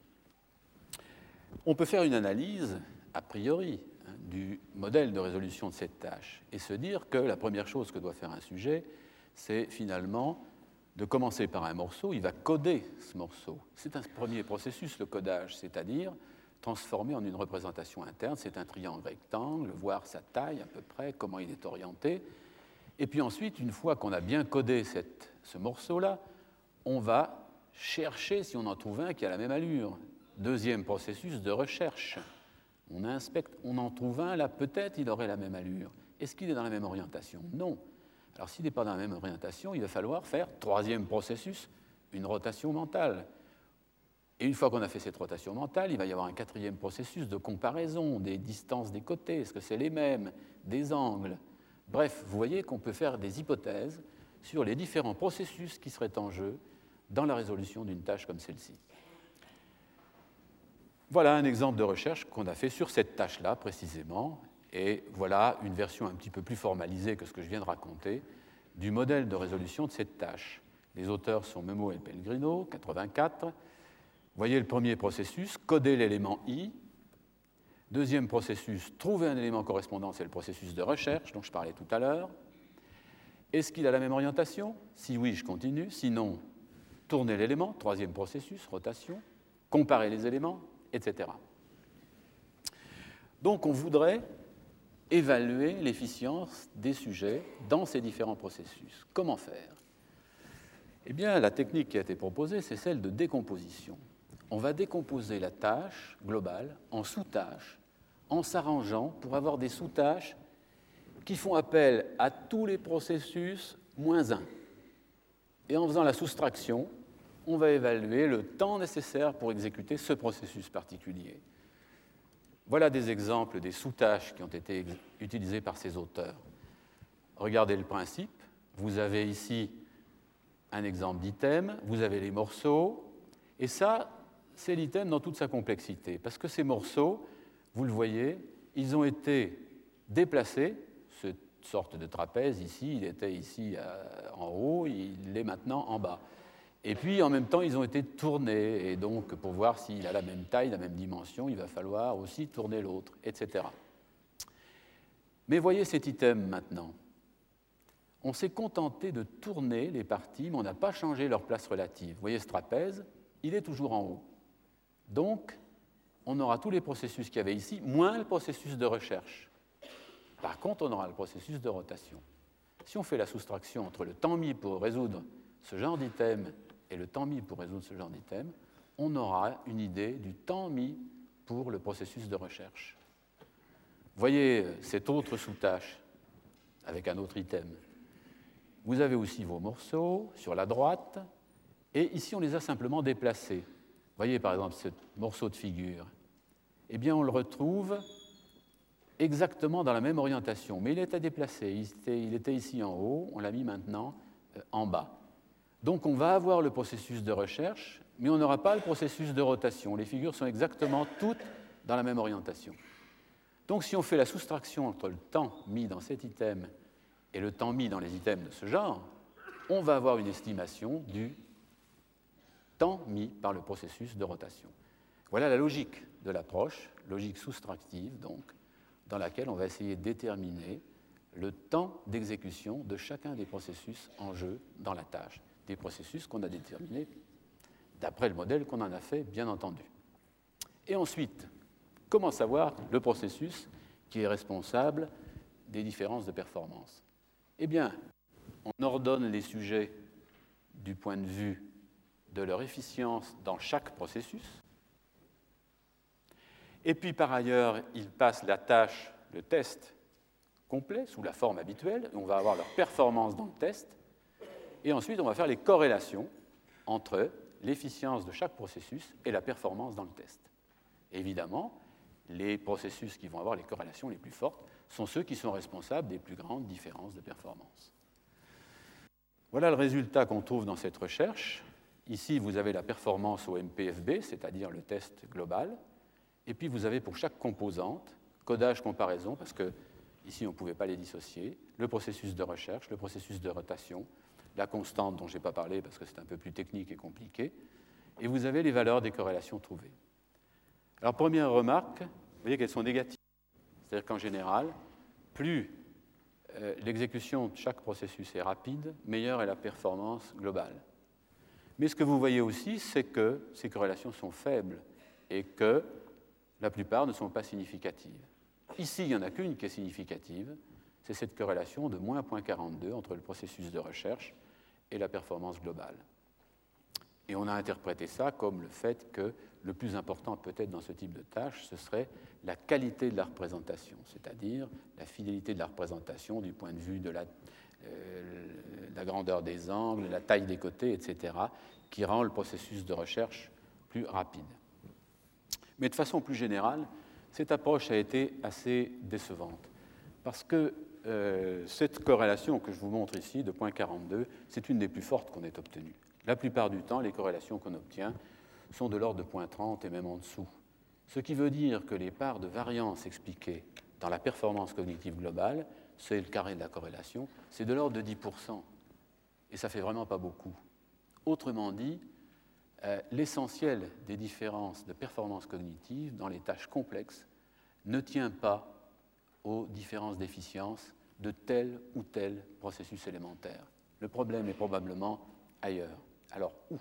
On peut faire une analyse, a priori, du modèle de résolution de cette tâche et se dire que la première chose que doit faire un sujet, c'est finalement de commencer par un morceau. Il va coder ce morceau. C'est un premier processus, le codage, c'est-à-dire transformer en une représentation interne. C'est un triangle rectangle, voir sa taille à peu près, comment il est orienté. Et puis ensuite, une fois qu'on a bien codé ce morceau-là, on va chercher si on en trouve un qui a la même allure. Deuxième processus de recherche. On inspecte, on en trouve un, là peut-être il aurait la même allure. Est-ce qu'il est dans la même orientation? Non. Alors s'il n'est pas dans la même orientation, il va falloir faire, troisième processus, une rotation mentale. Et une fois qu'on a fait cette rotation mentale, il va y avoir un quatrième processus de comparaison des distances des côtés. Est-ce que c'est les mêmes? Des angles? Bref, vous voyez qu'on peut faire des hypothèses sur les différents processus qui seraient en jeu dans la résolution d'une tâche comme celle-ci. Voilà un exemple de recherche qu'on a fait sur cette tâche-là précisément. Et voilà une version un petit peu plus formalisée que ce que je viens de raconter du modèle de résolution de cette tâche. Les auteurs sont Memo et Pellegrino, 84. Vous voyez le premier processus, coder l'élément I. Deuxième processus, trouver un élément correspondant, c'est le processus de recherche dont je parlais tout à l'heure. Est-ce qu'il a la même orientation? Si oui, je continue. Sinon, tourner l'élément, troisième processus, rotation. Comparer les éléments, etc. Donc on voudrait évaluer l'efficience des sujets dans ces différents processus. Comment faire? Eh bien, la technique qui a été proposée, c'est celle de décomposition. On va décomposer la tâche globale en sous-tâches, en s'arrangeant pour avoir des sous-tâches qui font appel à tous les processus moins 1. Et en faisant la soustraction, on va évaluer le temps nécessaire pour exécuter ce processus particulier. Voilà des exemples des sous-tâches qui ont été utilisées par ces auteurs. Regardez le principe. Vous avez ici un exemple d'item, vous avez les morceaux, et ça, c'est l'item dans toute sa complexité. Parce que ces morceaux, vous le voyez, ils ont été déplacés, cette sorte de trapèze ici, il était ici en haut, il est maintenant en bas. Et puis, en même temps, ils ont été tournés. Et donc, pour voir s'il a la même taille, la même dimension, il va falloir aussi tourner l'autre, etc. Mais voyez cet item maintenant. On s'est contenté de tourner les parties, mais on n'a pas changé leur place relative. Vous voyez ce trapèze, il est toujours en haut. Donc, on aura tous les processus qu'il y avait ici, moins le processus de recherche. Par contre, on aura le processus de rotation. Si on fait la soustraction entre le temps mis pour résoudre ce genre d'item et le temps mis pour résoudre ce genre d'item, on aura une idée du temps mis pour le processus de recherche. Voyez cette autre sous-tâche avec un autre item. Vous avez aussi vos morceaux sur la droite, et ici on les a simplement déplacés. Voyez par exemple ce morceau de figure. Eh bien on le retrouve exactement dans la même orientation, mais il était déplacé. Il était ici en haut, on l'a mis maintenant en bas. Donc on va avoir le processus de recherche, mais on n'aura pas le processus de rotation. Les figures sont exactement toutes dans la même orientation. Donc si on fait la soustraction entre le temps mis dans cet item et le temps mis dans les items de ce genre, on va avoir une estimation du temps mis par le processus de rotation. Voilà la logique de l'approche, logique soustractive donc, dans laquelle on va essayer de déterminer le temps d'exécution de chacun des processus en jeu dans la tâche, des processus qu'on a déterminés d'après le modèle qu'on en a fait, bien entendu. Et ensuite, comment savoir le processus qui est responsable des différences de performance? Eh bien, on ordonne les sujets du point de vue de leur efficience dans chaque processus. Et puis, par ailleurs, ils passent la tâche, le test complet, sous la forme habituelle. On va avoir leur performance dans le test. Et ensuite, on va faire les corrélations entre l'efficience de chaque processus et la performance dans le test. Évidemment, les processus qui vont avoir les corrélations les plus fortes sont ceux qui sont responsables des plus grandes différences de performance. Voilà le résultat qu'on trouve dans cette recherche. Ici, vous avez la performance au MPFB, c'est-à-dire le test global. Et puis, vous avez pour chaque composante, codage, comparaison, parce que ici, on ne pouvait pas les dissocier, le processus de recherche, le processus de rotation, la constante dont je n'ai pas parlé parce que c'est un peu plus technique et compliqué, et vous avez les valeurs des corrélations trouvées. Alors, première remarque, vous voyez qu'elles sont négatives. C'est-à-dire qu'en général, plus l'exécution de chaque processus est rapide, meilleure est la performance globale. Mais ce que vous voyez aussi, c'est que ces corrélations sont faibles et que la plupart ne sont pas significatives. Ici, il n'y en a qu'une qui est significative, c'est cette corrélation de moins 0,42 entre le processus de recherche et la performance globale. Et on a interprété ça comme le fait que le plus important peut-être dans ce type de tâche, ce serait la qualité de la représentation, c'est-à-dire la fidélité de la représentation du point de vue de la grandeur des angles, la taille des côtés, etc., qui rend le processus de recherche plus rapide. Mais de façon plus générale, cette approche a été assez décevante, parce que cette corrélation que je vous montre ici, de 0,42, c'est une des plus fortes qu'on ait obtenues. La plupart du temps, les corrélations qu'on obtient sont de l'ordre de 0,30 et même en dessous. Ce qui veut dire que les parts de variance expliquées dans la performance cognitive globale, c'est le carré de la corrélation, c'est de l'ordre de 10%. Et ça ne fait vraiment pas beaucoup. Autrement dit, l'essentiel des différences de performance cognitive dans les tâches complexes ne tient pas aux différences d'efficience de tel ou tel processus élémentaire. Le problème est probablement ailleurs. Alors, où?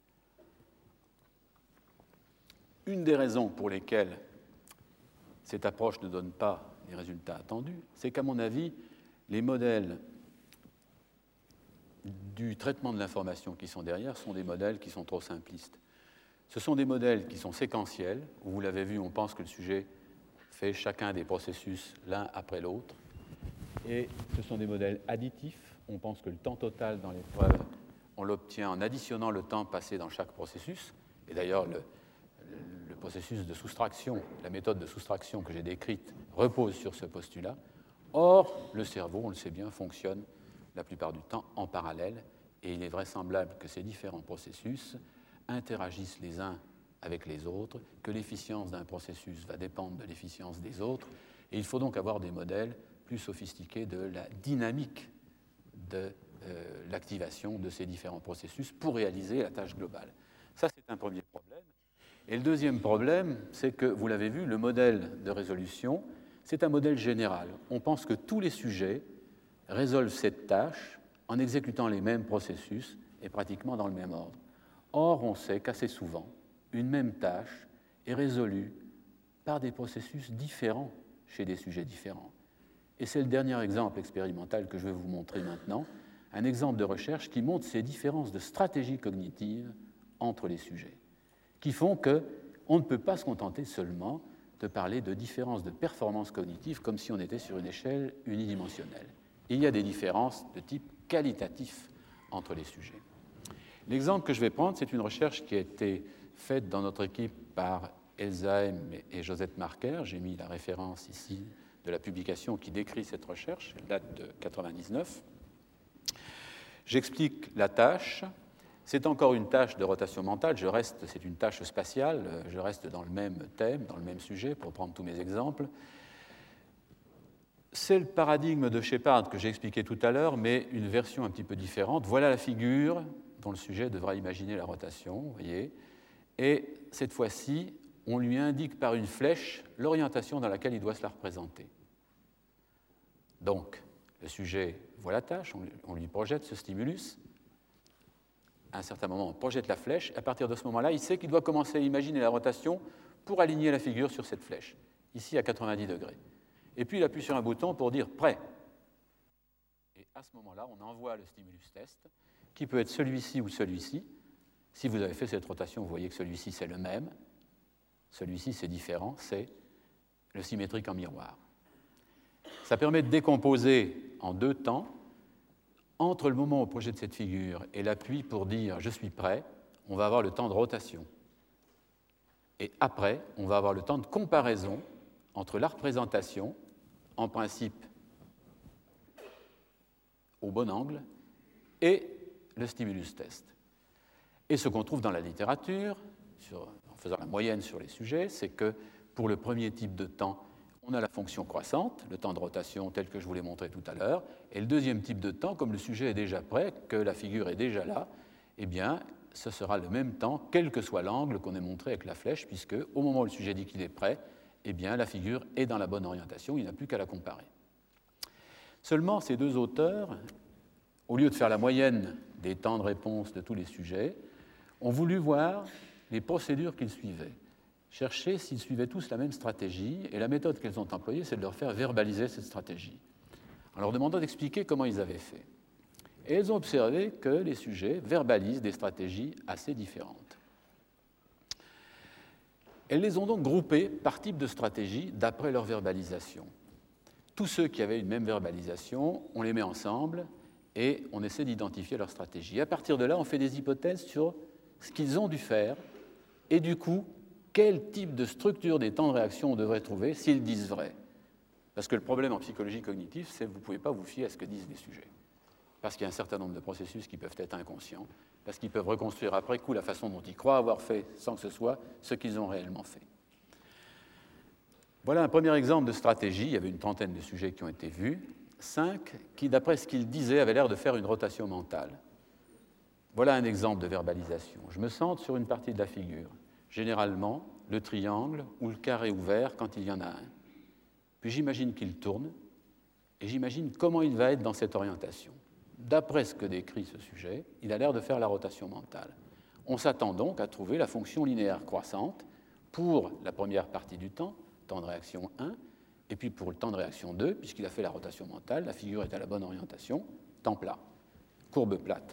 Une des raisons pour lesquelles cette approche ne donne pas les résultats attendus, c'est qu'à mon avis, les modèles du traitement de l'information qui sont derrière sont des modèles qui sont trop simplistes. Ce sont des modèles qui sont séquentiels, où vous l'avez vu, on pense que le sujet fait chacun des processus l'un après l'autre. Et ce sont des modèles additifs, on pense que le temps total dans l'épreuve, on l'obtient en additionnant le temps passé dans chaque processus. Et d'ailleurs, le processus de soustraction, la méthode de soustraction que j'ai décrite repose sur ce postulat. Or, le cerveau, on le sait bien, fonctionne la plupart du temps en parallèle, et il est vraisemblable que ces différents processus interagissent les uns avec les autres, que l'efficience d'un processus va dépendre de l'efficience des autres, et il faut donc avoir des modèles plus sophistiqués de la dynamique de l'activation de ces différents processus pour réaliser la tâche globale. Ça, c'est un premier problème. Et le deuxième problème, c'est que, vous l'avez vu, le modèle de résolution, c'est un modèle général. On pense que tous les sujets résolvent cette tâche en exécutant les mêmes processus et pratiquement dans le même ordre. Or, on sait qu'assez souvent, une même tâche est résolue par des processus différents chez des sujets différents. Et c'est le dernier exemple expérimental que je vais vous montrer maintenant, un exemple de recherche qui montre ces différences de stratégie cognitive entre les sujets, qui font qu'on ne peut pas se contenter seulement de parler de différences de performance cognitive comme si on était sur une échelle unidimensionnelle. Il y a des différences de type qualitatif entre les sujets. L'exemple que je vais prendre, c'est une recherche qui a été faite dans notre équipe par Elsa M. et Josette Marker. J'ai mis la référence ici de la publication qui décrit cette recherche, elle date de 1999. J'explique la tâche. C'est encore une tâche de rotation mentale, c'est une tâche spatiale, je reste dans le même thème, dans le même sujet, pour prendre tous mes exemples. C'est le paradigme de Shepard que j'ai expliqué tout à l'heure, mais une version un petit peu différente. Voilà la figure dont le sujet devra imaginer la rotation, vous voyez. Et cette fois-ci, on lui indique par une flèche l'orientation dans laquelle il doit se la représenter. Donc, le sujet voit la tâche, on lui projette ce stimulus. À un certain moment, on projette la flèche. À partir de ce moment-là, il sait qu'il doit commencer à imaginer la rotation pour aligner la figure sur cette flèche, ici à 90 degrés. Et puis, il appuie sur un bouton pour dire « prêt ». Et à ce moment-là, on envoie le stimulus test, qui peut être celui-ci ou celui-ci. Si vous avez fait cette rotation, vous voyez que celui-ci, c'est le même. Celui-ci, c'est différent, c'est le symétrique en miroir. Ça permet de décomposer en 2 temps. Entre le moment où on projette cette figure et l'appui pour dire « je suis prêt », on va avoir le temps de rotation. Et après, on va avoir le temps de comparaison entre la représentation, en principe au bon angle, et le stimulus test. Et ce qu'on trouve dans la littérature, en faisant la moyenne sur les sujets, c'est que pour le premier type de temps, on a la fonction croissante, le temps de rotation tel que je vous l'ai montré tout à l'heure, et le deuxième type de temps, comme le sujet est déjà prêt, que la figure est déjà là, eh bien, ce sera le même temps, quel que soit l'angle qu'on ait montré avec la flèche, puisque au moment où le sujet dit qu'il est prêt, eh bien, la figure est dans la bonne orientation, il n'a plus qu'à la comparer. Seulement, ces 2 auteurs, au lieu de faire la moyenne des temps de réponse de tous les sujets, ont voulu voir les procédures qu'ils suivaient, chercher s'ils suivaient tous la même stratégie, et la méthode qu'elles ont employée, c'est de leur faire verbaliser cette stratégie, en leur demandant d'expliquer comment ils avaient fait. Et elles ont observé que les sujets verbalisent des stratégies assez différentes. Elles les ont donc groupés par type de stratégie d'après leur verbalisation. Tous ceux qui avaient une même verbalisation, on les met ensemble et on essaie d'identifier leur stratégie. À partir de là, on fait des hypothèses sur ce qu'ils ont dû faire et du coup, quel type de structure des temps de réaction on devrait trouver s'ils disent vrai. Parce que le problème en psychologie cognitive, c'est que vous ne pouvez pas vous fier à ce que disent les sujets. Parce qu'il y a un certain nombre de processus qui peuvent être inconscients, parce qu'ils peuvent reconstruire après coup la façon dont ils croient avoir fait, sans que ce soit ce qu'ils ont réellement fait. Voilà un premier exemple de stratégie. Il y avait une trentaine de sujets qui ont été vus, 5 qui, d'après ce qu'ils disaient, avaient l'air de faire une rotation mentale. Voilà un exemple de verbalisation. Je me centre sur une partie de la figure, généralement le triangle ou le carré ouvert quand il y en a un. Puis j'imagine qu'il tourne et j'imagine comment il va être dans cette orientation. D'après ce que décrit ce sujet, il a l'air de faire la rotation mentale. On s'attend donc à trouver la fonction linéaire croissante pour la première partie du temps de réaction 1, et puis pour le temps de réaction 2, puisqu'il a fait la rotation mentale, la figure est à la bonne orientation, temps plat, courbe plate.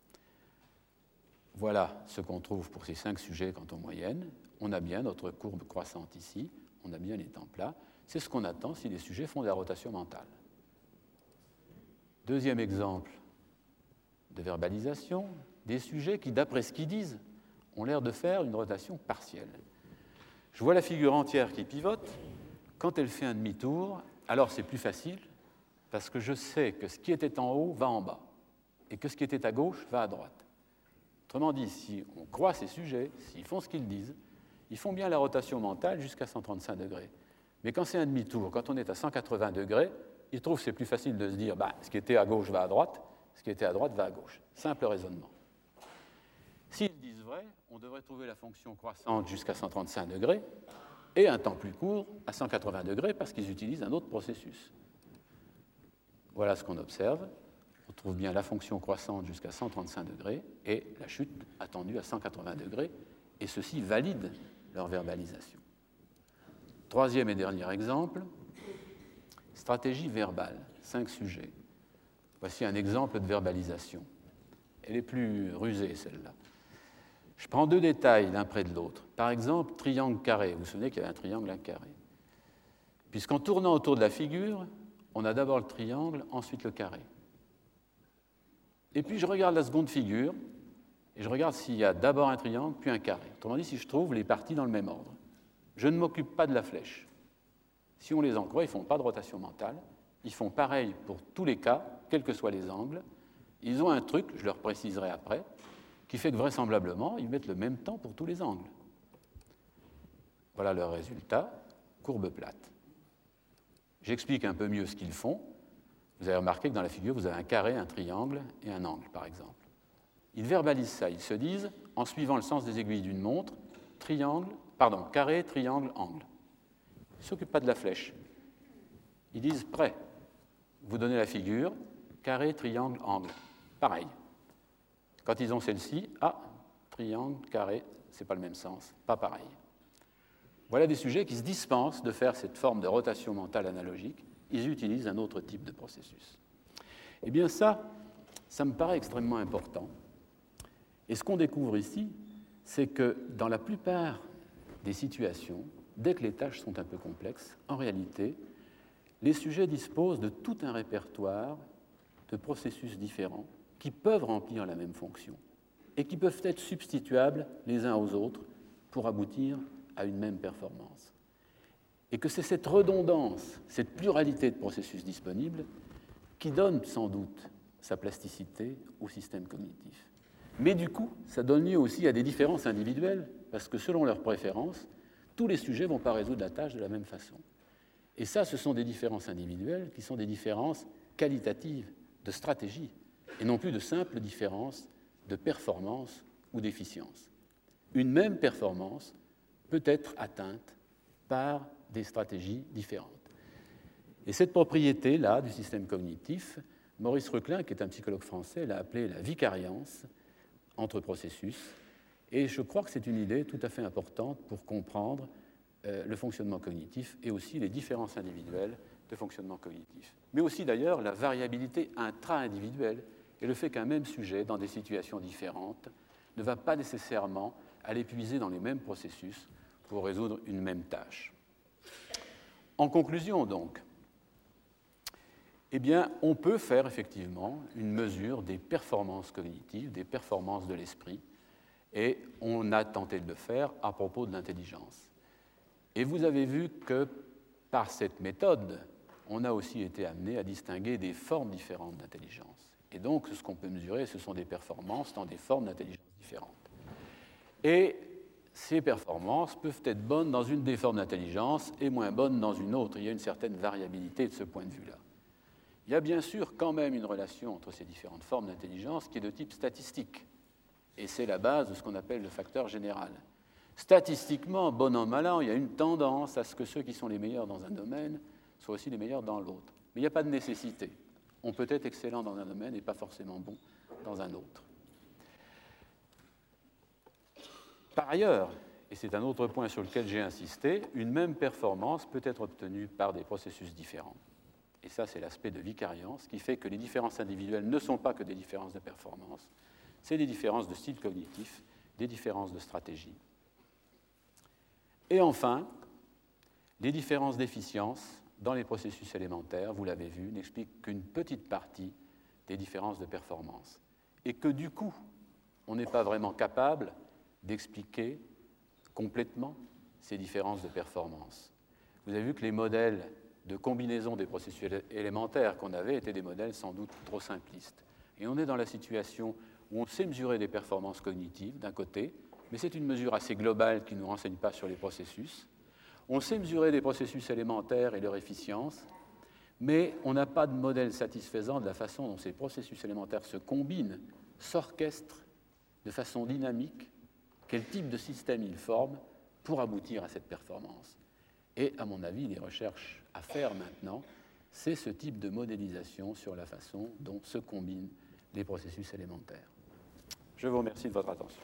Voilà ce qu'on trouve pour ces 5 sujets quand on moyenne. On a bien notre courbe croissante ici, on a bien les temps plats. C'est ce qu'on attend si les sujets font de la rotation mentale. Deuxième exemple de verbalisation, des sujets qui, d'après ce qu'ils disent, ont l'air de faire une rotation partielle. Je vois la figure entière qui pivote. Quand elle fait un demi-tour, alors c'est plus facile, parce que je sais que ce qui était en haut va en bas, et que ce qui était à gauche va à droite. Autrement dit, si on croit ces sujets, s'ils font ce qu'ils disent, ils font bien la rotation mentale jusqu'à 135 degrés. Mais quand c'est un demi-tour, quand on est à 180 degrés, ils trouvent que c'est plus facile de se dire ce qui était à gauche va à droite, ce qui était à droite va à gauche. Simple raisonnement. S'ils disent vrai, on devrait trouver la fonction croissante jusqu'à 135 degrés et un temps plus court à 180 degrés parce qu'ils utilisent un autre processus. Voilà ce qu'on observe. On trouve bien la fonction croissante jusqu'à 135 degrés et la chute attendue à 180 degrés, et ceci valide leur verbalisation. Troisième et dernier exemple, stratégie verbale, 5 sujets. Voici un exemple de verbalisation. Elle est plus rusée, celle-là. Je prends 2 détails l'un près de l'autre. Par exemple, triangle carré. Vous vous souvenez qu'il y avait un triangle, un carré. Puisqu'en tournant autour de la figure, on a d'abord le triangle, ensuite le carré. Et puis je regarde la seconde figure, et je regarde s'il y a d'abord un triangle, puis un carré. Autrement dit, si je trouve les parties dans le même ordre. Je ne m'occupe pas de la flèche. Si on les en croit, ils ne font pas de rotation mentale. Ils font pareil pour tous les cas, quels que soient les angles. Ils ont un truc, je leur préciserai après, qui fait que vraisemblablement, ils mettent le même temps pour tous les angles. Voilà leur résultat, courbe plate. J'explique un peu mieux ce qu'ils font. Vous avez remarqué que dans la figure, vous avez un carré, un triangle et un angle, par exemple. Ils verbalisent ça, ils se disent, en suivant le sens des aiguilles d'une montre, triangle, carré, triangle, angle. Ils ne s'occupent pas de la flèche. Ils disent prêt. Vous donnez la figure, carré, triangle, angle. Pareil. Quand ils ont celle-ci, triangle, carré, ce n'est pas le même sens, pas pareil. Voilà des sujets qui se dispensent de faire cette forme de rotation mentale analogique. Ils utilisent un autre type de processus. Eh bien ça me paraît extrêmement important. Et ce qu'on découvre ici, c'est que dans la plupart des situations, dès que les tâches sont un peu complexes, en réalité, les sujets disposent de tout un répertoire de processus différents qui peuvent remplir la même fonction et qui peuvent être substituables les uns aux autres pour aboutir à une même performance. Et que c'est cette redondance, cette pluralité de processus disponibles qui donne sans doute sa plasticité au système cognitif. Mais du coup, ça donne lieu aussi à des différences individuelles, parce que selon leurs préférences, tous les sujets ne vont pas résoudre la tâche de la même façon. Et ça, ce sont des différences individuelles qui sont des différences qualitatives, de stratégie, et non plus de simples différences de performance ou d'efficience. Une même performance peut être atteinte par des stratégies différentes. Et cette propriété-là du système cognitif, Maurice Reclin, qui est un psychologue français, l'a appelée la vicariance entre processus, et je crois que c'est une idée tout à fait importante pour comprendre le fonctionnement cognitif et aussi les différences individuelles de fonctionnement cognitif. Mais aussi d'ailleurs la variabilité intra-individuelle et le fait qu'un même sujet, dans des situations différentes, ne va pas nécessairement aller puiser dans les mêmes processus pour résoudre une même tâche. En conclusion, donc, eh bien, on peut faire effectivement une mesure des performances cognitives, des performances de l'esprit, et on a tenté de le faire à propos de l'intelligence. Et vous avez vu que par cette méthode, on a aussi été amené à distinguer des formes différentes d'intelligence. Et donc, ce qu'on peut mesurer, ce sont des performances dans des formes d'intelligence différentes. Et ces performances peuvent être bonnes dans une des formes d'intelligence et moins bonnes dans une autre. Il y a une certaine variabilité de ce point de vue-là. Il y a bien sûr quand même une relation entre ces différentes formes d'intelligence qui est de type statistique. Et c'est la base de ce qu'on appelle le facteur général. Statistiquement, bon an, mal an, il y a une tendance à ce que ceux qui sont les meilleurs dans un domaine soient aussi les meilleurs dans l'autre. Mais il n'y a pas de nécessité. On peut être excellent dans un domaine et pas forcément bon dans un autre. Par ailleurs, et c'est un autre point sur lequel j'ai insisté, une même performance peut être obtenue par des processus différents. Et ça, c'est l'aspect de vicariance qui fait que les différences individuelles ne sont pas que des différences de performance, c'est des différences de style cognitif, des différences de stratégie. Et enfin, les différences d'efficience dans les processus élémentaires, vous l'avez vu, n'expliquent qu'une petite partie des différences de performance. Et que du coup, on n'est pas vraiment capable d'expliquer complètement ces différences de performance. Vous avez vu que les modèles de combinaison des processus élémentaires qu'on avait étaient des modèles sans doute trop simplistes. Et on est dans la situation où on sait mesurer des performances cognitives d'un côté, mais c'est une mesure assez globale qui ne nous renseigne pas sur les processus. On sait mesurer des processus élémentaires et leur efficience, mais on n'a pas de modèle satisfaisant de la façon dont ces processus élémentaires se combinent, s'orchestrent de façon dynamique, quel type de système ils forment pour aboutir à cette performance. Et à mon avis, les recherches à faire maintenant, c'est ce type de modélisation sur la façon dont se combinent les processus élémentaires. Je vous remercie de votre attention.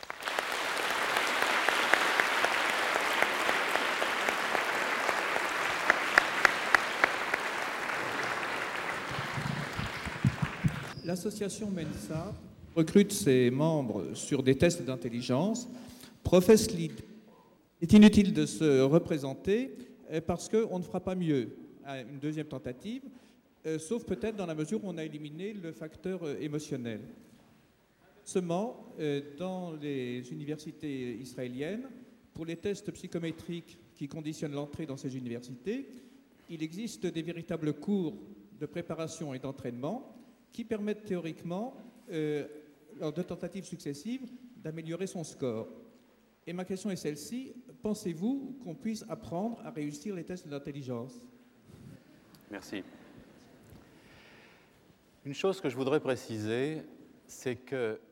L'association Mensa recrute ses membres sur des tests d'intelligence, professe l'idée. Il est inutile de se représenter parce qu'on ne fera pas mieux à une deuxième tentative, sauf peut-être dans la mesure où on a éliminé le facteur émotionnel. Seulement, dans les universités israéliennes, pour les tests psychométriques qui conditionnent l'entrée dans ces universités, il existe des véritables cours de préparation et d'entraînement qui permettent théoriquement, lors de tentatives successives, d'améliorer son score. Et ma question est celle-ci, pensez-vous qu'on puisse apprendre à réussir les tests d'intelligence ? Merci. Une chose que je voudrais préciser, c'est que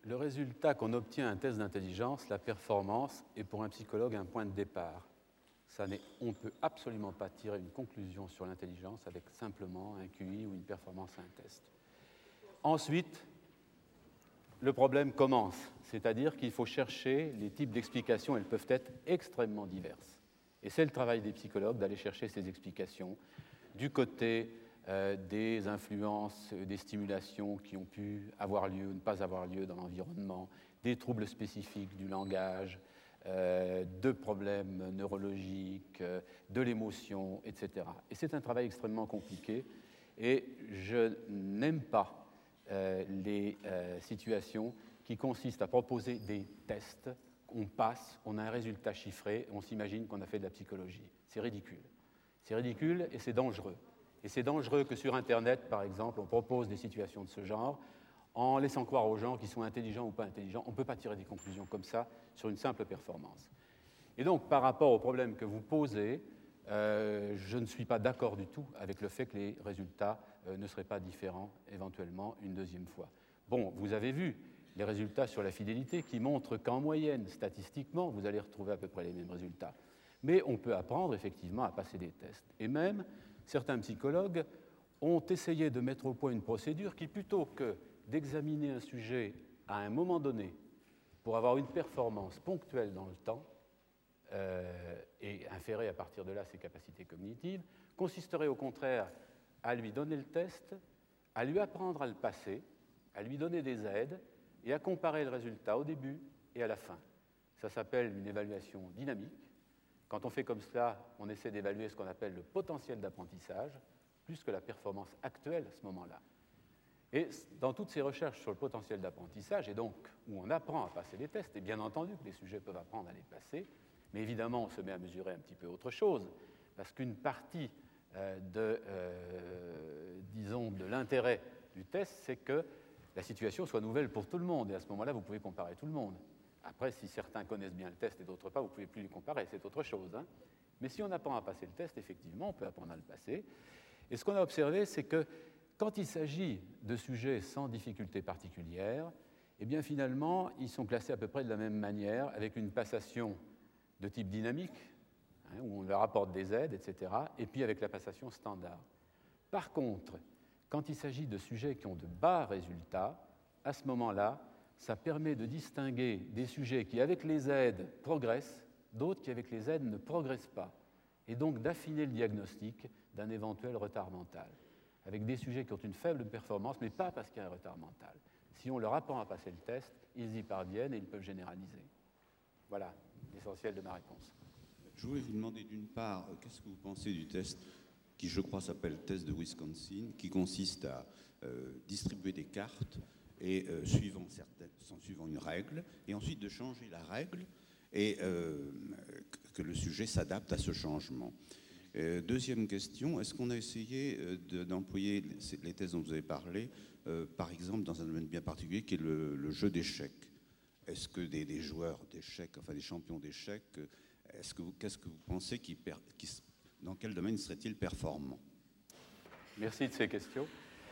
le résultat qu'on obtient à un test d'intelligence, la performance, est pour un psychologue un point de départ. On ne peut absolument pas tirer une conclusion sur l'intelligence avec simplement un QI ou une performance à un test. Ensuite, le problème commence, c'est-à-dire qu'il faut chercher les types d'explications, elles peuvent être extrêmement diverses. Et c'est le travail des psychologues d'aller chercher ces explications du côté des influences, des stimulations qui ont pu avoir lieu ou ne pas avoir lieu dans l'environnement, des troubles spécifiques du langage, de problèmes neurologiques, de l'émotion, etc. Et c'est un travail extrêmement compliqué et je n'aime pas les situations qui consistent à proposer des tests, on passe, on a un résultat chiffré, on s'imagine qu'on a fait de la psychologie. C'est ridicule. C'est ridicule et c'est dangereux. Et c'est dangereux que sur Internet, par exemple, on propose des situations de ce genre en laissant croire aux gens qu'ils sont intelligents ou pas intelligents. On ne peut pas tirer des conclusions comme ça sur une simple performance. Et donc, par rapport au problème que vous posez, je ne suis pas d'accord du tout avec le fait que les résultats ne seraient pas différents éventuellement une deuxième fois. Bon, vous avez vu les résultats sur la fidélité qui montrent qu'en moyenne, statistiquement, vous allez retrouver à peu près les mêmes résultats. Mais on peut apprendre effectivement à passer des tests. Et même, certains psychologues ont essayé de mettre au point une procédure qui, plutôt que d'examiner un sujet à un moment donné pour avoir une performance ponctuelle dans le temps et inférer à partir de là ses capacités cognitives, consisterait au contraire à lui donner le test, à lui apprendre à le passer, à lui donner des aides et à comparer le résultat au début et à la fin. Ça s'appelle une évaluation dynamique. Quand on fait comme cela, on essaie d'évaluer ce qu'on appelle le potentiel d'apprentissage, plus que la performance actuelle à ce moment-là. Et dans toutes ces recherches sur le potentiel d'apprentissage, et donc où on apprend à passer les tests, et bien entendu que les sujets peuvent apprendre à les passer, mais évidemment on se met à mesurer un petit peu autre chose, parce qu'une partie disons, de l'intérêt du test, c'est que la situation soit nouvelle pour tout le monde, et à ce moment-là, vous pouvez comparer tout le monde. Après, si certains connaissent bien le test et d'autres pas, vous ne pouvez plus les comparer, c'est autre chose. Hein. Mais si on apprend à passer le test, effectivement, on peut apprendre à le passer. Et ce qu'on a observé, c'est que quand il s'agit de sujets sans difficulté particulière, eh bien finalement, ils sont classés à peu près de la même manière, avec une passation de type dynamique, hein, où on leur apporte des aides, etc., et puis avec la passation standard. Par contre, quand il s'agit de sujets qui ont de bas résultats, à ce moment-là, ça permet de distinguer des sujets qui, avec les aides, progressent, d'autres qui, avec les aides, ne progressent pas, et donc d'affiner le diagnostic d'un éventuel retard mental, avec des sujets qui ont une faible performance, mais pas parce qu'il y a un retard mental. Si on leur apprend à passer le test, ils y parviennent et ils peuvent généraliser. Voilà l'essentiel de ma réponse. Je voulais vous demander d'une part, qu'est-ce que vous pensez du test qui, je crois, s'appelle test de Wisconsin, qui consiste à distribuer des cartes et suivant une règle, et ensuite de changer la règle et que le sujet s'adapte à ce changement. Deuxième question, est-ce qu'on a essayé d'employer les tests dont vous avez parlé, par exemple, dans un domaine bien particulier qui est le jeu d'échecs? Est-ce que des joueurs d'échecs, enfin des champions d'échecs, qu'est-ce que vous pensez dans quel domaine serait-il performant? Merci de ces questions.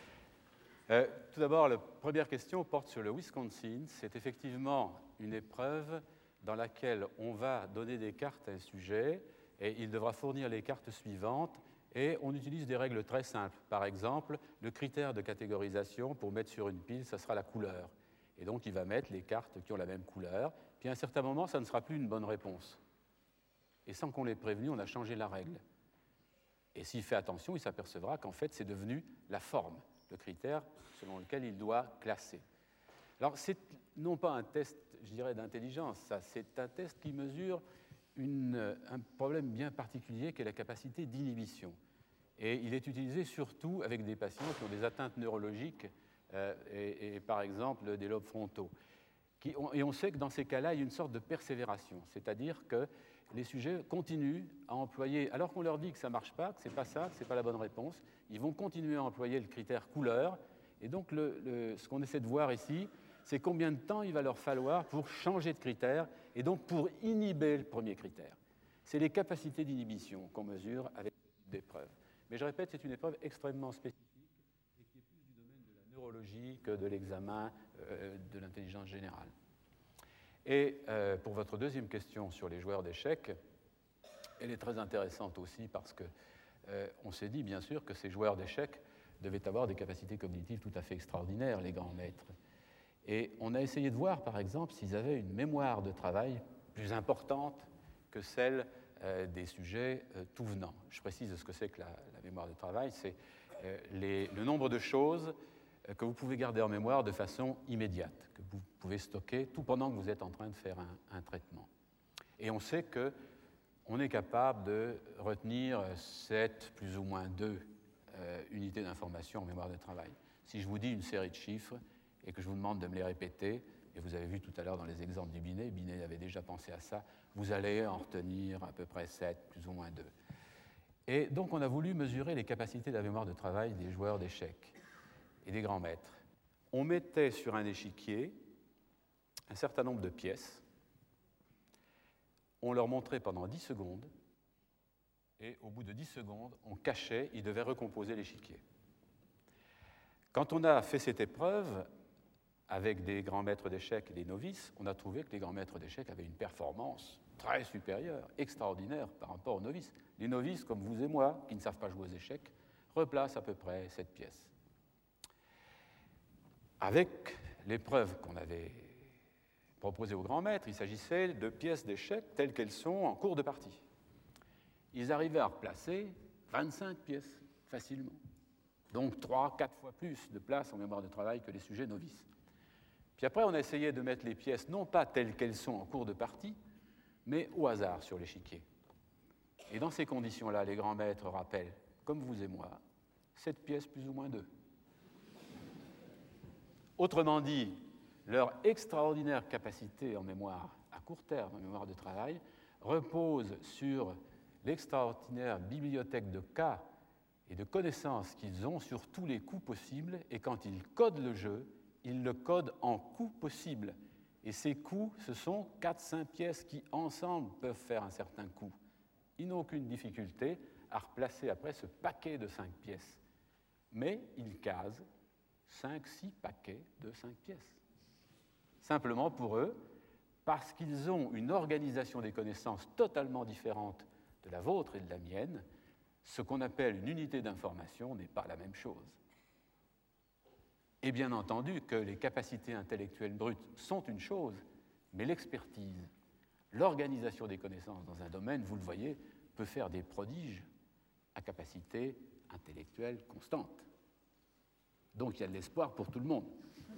Tout d'abord, la première question porte sur le Wisconsin. C'est effectivement une épreuve dans laquelle on va donner des cartes à un sujet et il devra fournir les cartes suivantes et on utilise des règles très simples. Par exemple, le critère de catégorisation pour mettre sur une pile, ça sera la couleur. Et donc, il va mettre les cartes qui ont la même couleur. Puis, à un certain moment, ça ne sera plus une bonne réponse. Et sans qu'on l'ait prévenu, on a changé la règle. Et s'il fait attention, il s'apercevra qu'en fait, c'est devenu la forme, le critère selon lequel il doit classer. Alors, c'est non pas un test, je dirais, d'intelligence, ça, c'est un test qui mesure un problème bien particulier qui est la capacité d'inhibition. Et il est utilisé surtout avec des patients qui ont des atteintes neurologiques et par exemple des lobes frontaux. Et on sait que dans ces cas-là, il y a une sorte de persévération, c'est-à-dire que les sujets continuent à employer, alors qu'on leur dit que ça ne marche pas, que ce n'est pas ça, que ce n'est pas la bonne réponse, ils vont continuer à employer le critère couleur. Et donc, ce qu'on essaie de voir ici, c'est combien de temps il va leur falloir pour changer de critère et donc pour inhiber le premier critère. C'est les capacités d'inhibition qu'on mesure avec ce type d'épreuve. Mais je répète, c'est une épreuve extrêmement spécifique et qui est plus du domaine de la neurologie que de l'examen de l'intelligence générale. Et pour votre deuxième question sur les joueurs d'échecs, elle est très intéressante aussi parce qu'on s'est dit bien sûr que ces joueurs d'échecs devaient avoir des capacités cognitives tout à fait extraordinaires, les grands maîtres. Et on a essayé de voir, par exemple, s'ils avaient une mémoire de travail plus importante que celle des sujets tout venants. Je précise ce que c'est que la mémoire de travail, c'est le nombre de choses que vous pouvez garder en mémoire de façon immédiate, que vous pouvez stocker tout pendant que vous êtes en train de faire un traitement. Et on sait qu'on est capable de retenir 7 plus ou moins 2 unités d'information en mémoire de travail. Si je vous dis une série de chiffres et que je vous demande de me les répéter, et vous avez vu tout à l'heure dans les exemples du Binet, Binet avait déjà pensé à ça, vous allez en retenir à peu près 7 plus ou moins 2. Et donc on a voulu mesurer les capacités de la mémoire de travail des joueurs d'échecs et des grands maîtres. On mettait sur un échiquier un certain nombre de pièces, on leur montrait pendant 10 secondes, et au bout de 10 secondes, on cachait, ils devaient recomposer l'échiquier. Quand on a fait cette épreuve avec des grands maîtres d'échecs et des novices, on a trouvé que les grands maîtres d'échecs avaient une performance très supérieure, extraordinaire par rapport aux novices. Les novices, comme vous et moi, qui ne savent pas jouer aux échecs, replacent à peu près cette pièce. Avec l'épreuve qu'on avait proposée aux grands maîtres, il s'agissait de pièces d'échecs telles qu'elles sont en cours de partie. Ils arrivaient à replacer 25 pièces facilement. Donc 3-4 fois plus de place en mémoire de travail que les sujets novices. Puis après, on a essayé de mettre les pièces non pas telles qu'elles sont en cours de partie, mais au hasard sur l'échiquier. Et dans ces conditions-là, les grands maîtres rappellent, comme vous et moi, 7 pièces plus ou moins 2. Autrement dit, leur extraordinaire capacité en mémoire à court terme, en mémoire de travail, repose sur l'extraordinaire bibliothèque de cas et de connaissances qu'ils ont sur tous les coups possibles, et quand ils codent le jeu, ils le codent en coups possibles. Et ces coups, ce sont 4-5 pièces qui, ensemble, peuvent faire un certain coup. Ils n'ont aucune difficulté à replacer après ce paquet de 5 pièces. Mais ils casent 5-6 paquets de 5 pièces. Simplement pour eux, parce qu'ils ont une organisation des connaissances totalement différente de la vôtre et de la mienne, ce qu'on appelle une unité d'information n'est pas la même chose. Et bien entendu que les capacités intellectuelles brutes sont une chose, mais l'expertise, l'organisation des connaissances dans un domaine, vous le voyez, peut faire des prodiges à capacité intellectuelle constante. Donc il y a de l'espoir pour tout le monde.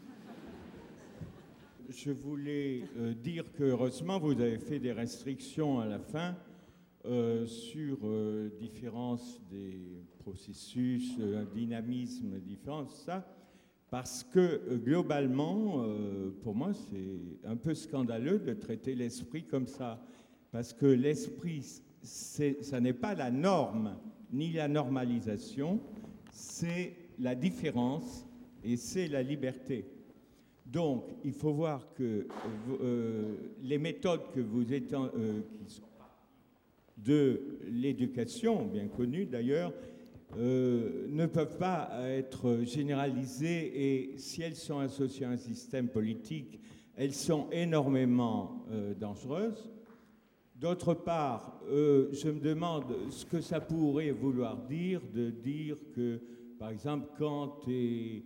Je voulais dire que heureusement vous avez fait des restrictions à la fin sur différence des processus, un dynamisme différent, ça, parce que globalement, pour moi, c'est un peu scandaleux de traiter l'esprit comme ça, parce que l'esprit, ça n'est pas la norme ni la normalisation, c'est la différence et c'est la liberté. Donc, il faut voir que les méthodes que vous êtes, qui sont de l'éducation, bien connue d'ailleurs, ne peuvent pas être généralisées, et si elles sont associées à un système politique, elles sont énormément dangereuses. D'autre part, je me demande ce que ça pourrait vouloir dire de dire que, par exemple, Kant est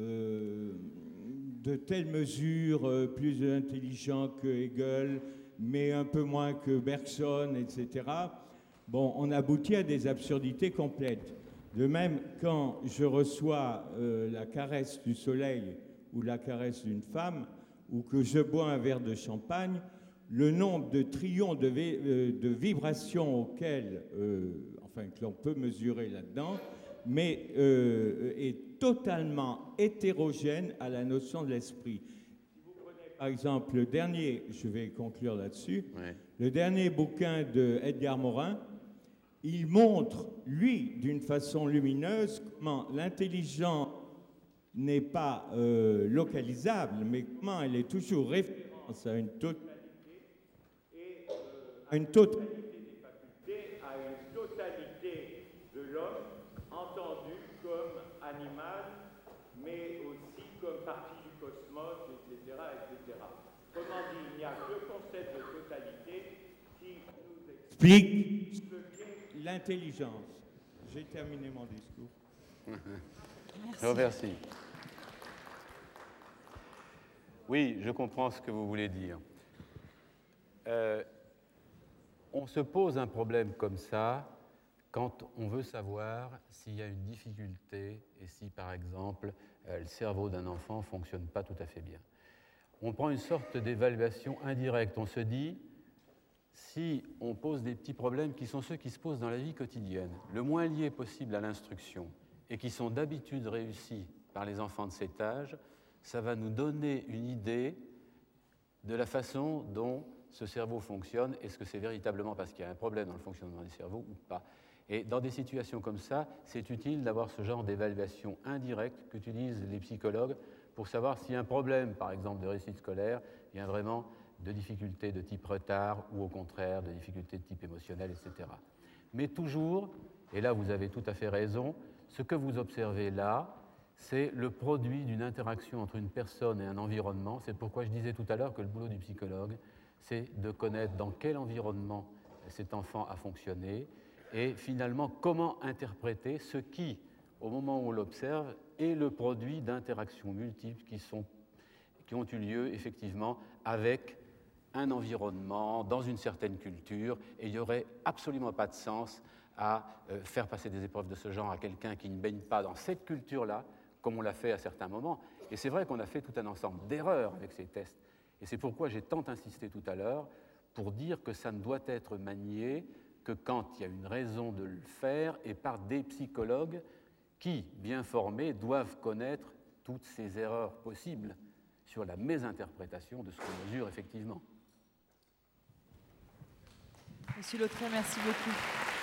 de telle mesure plus intelligent que Hegel, mais un peu moins que Bergson, etc. Bon, on aboutit à des absurdités complètes. De même, quand je reçois la caresse du soleil ou la caresse d'une femme, ou que je bois un verre de champagne, le nombre de trillions de vibrations auxquelles, que l'on peut mesurer là-dedans, mais est totalement hétérogène à la notion de l'esprit. Si vous prenez par exemple le dernier, je vais conclure là-dessus, le dernier bouquin de Edgar Morin, il montre, lui, d'une façon lumineuse, comment l'intelligence n'est pas localisable, mais comment elle est toujours référence à une totalité, et à une totalité des facultés, à une totalité de l'homme, entendu comme animal, mais aussi comme partie du cosmos, etc., etc. Comment dire, il n'y a que le concept de totalité qui nous explique ce qu'est l'intelligence. J'ai terminé mon discours. Merci. Je vous remercie. Oui, je comprends ce que vous voulez dire. On se pose un problème comme ça quand on veut savoir s'il y a une difficulté et si, par exemple, le cerveau d'un enfant ne fonctionne pas tout à fait bien. On prend une sorte d'évaluation indirecte. On se dit, si on pose des petits problèmes qui sont ceux qui se posent dans la vie quotidienne, le moins liés possible à l'instruction, et qui sont d'habitude réussis par les enfants de cet âge, ça va nous donner une idée de la façon dont ce cerveau fonctionne. Est-ce que c'est véritablement parce qu'il y a un problème dans le fonctionnement du cerveau ou pas? Et dans des situations comme ça, c'est utile d'avoir ce genre d'évaluation indirecte qu'utilisent les psychologues pour savoir s'il y a un problème, par exemple, de réussite scolaire, il y a vraiment de difficultés de type retard ou au contraire de difficultés de type émotionnel, etc. Mais toujours, et là vous avez tout à fait raison, ce que vous observez là, c'est le produit d'une interaction entre une personne et un environnement. C'est pourquoi je disais tout à l'heure que le boulot du psychologue, c'est de connaître dans quel environnement cet enfant a fonctionné et finalement comment interpréter ce qui, au moment où on l'observe, est le produit d'interactions multiples qui ont eu lieu effectivement avec un environnement, dans une certaine culture, et il n'y aurait absolument pas de sens à faire passer des épreuves de ce genre à quelqu'un qui ne baigne pas dans cette culture-là, comme on l'a fait à certains moments. Et c'est vrai qu'on a fait tout un ensemble d'erreurs avec ces tests. Et c'est pourquoi j'ai tant insisté tout à l'heure pour dire que ça ne doit être manié que quand il y a une raison de le faire et par des psychologues qui, bien formés, doivent connaître toutes ces erreurs possibles sur la mésinterprétation de ce qu'on mesure effectivement. Monsieur Lautrey, merci beaucoup.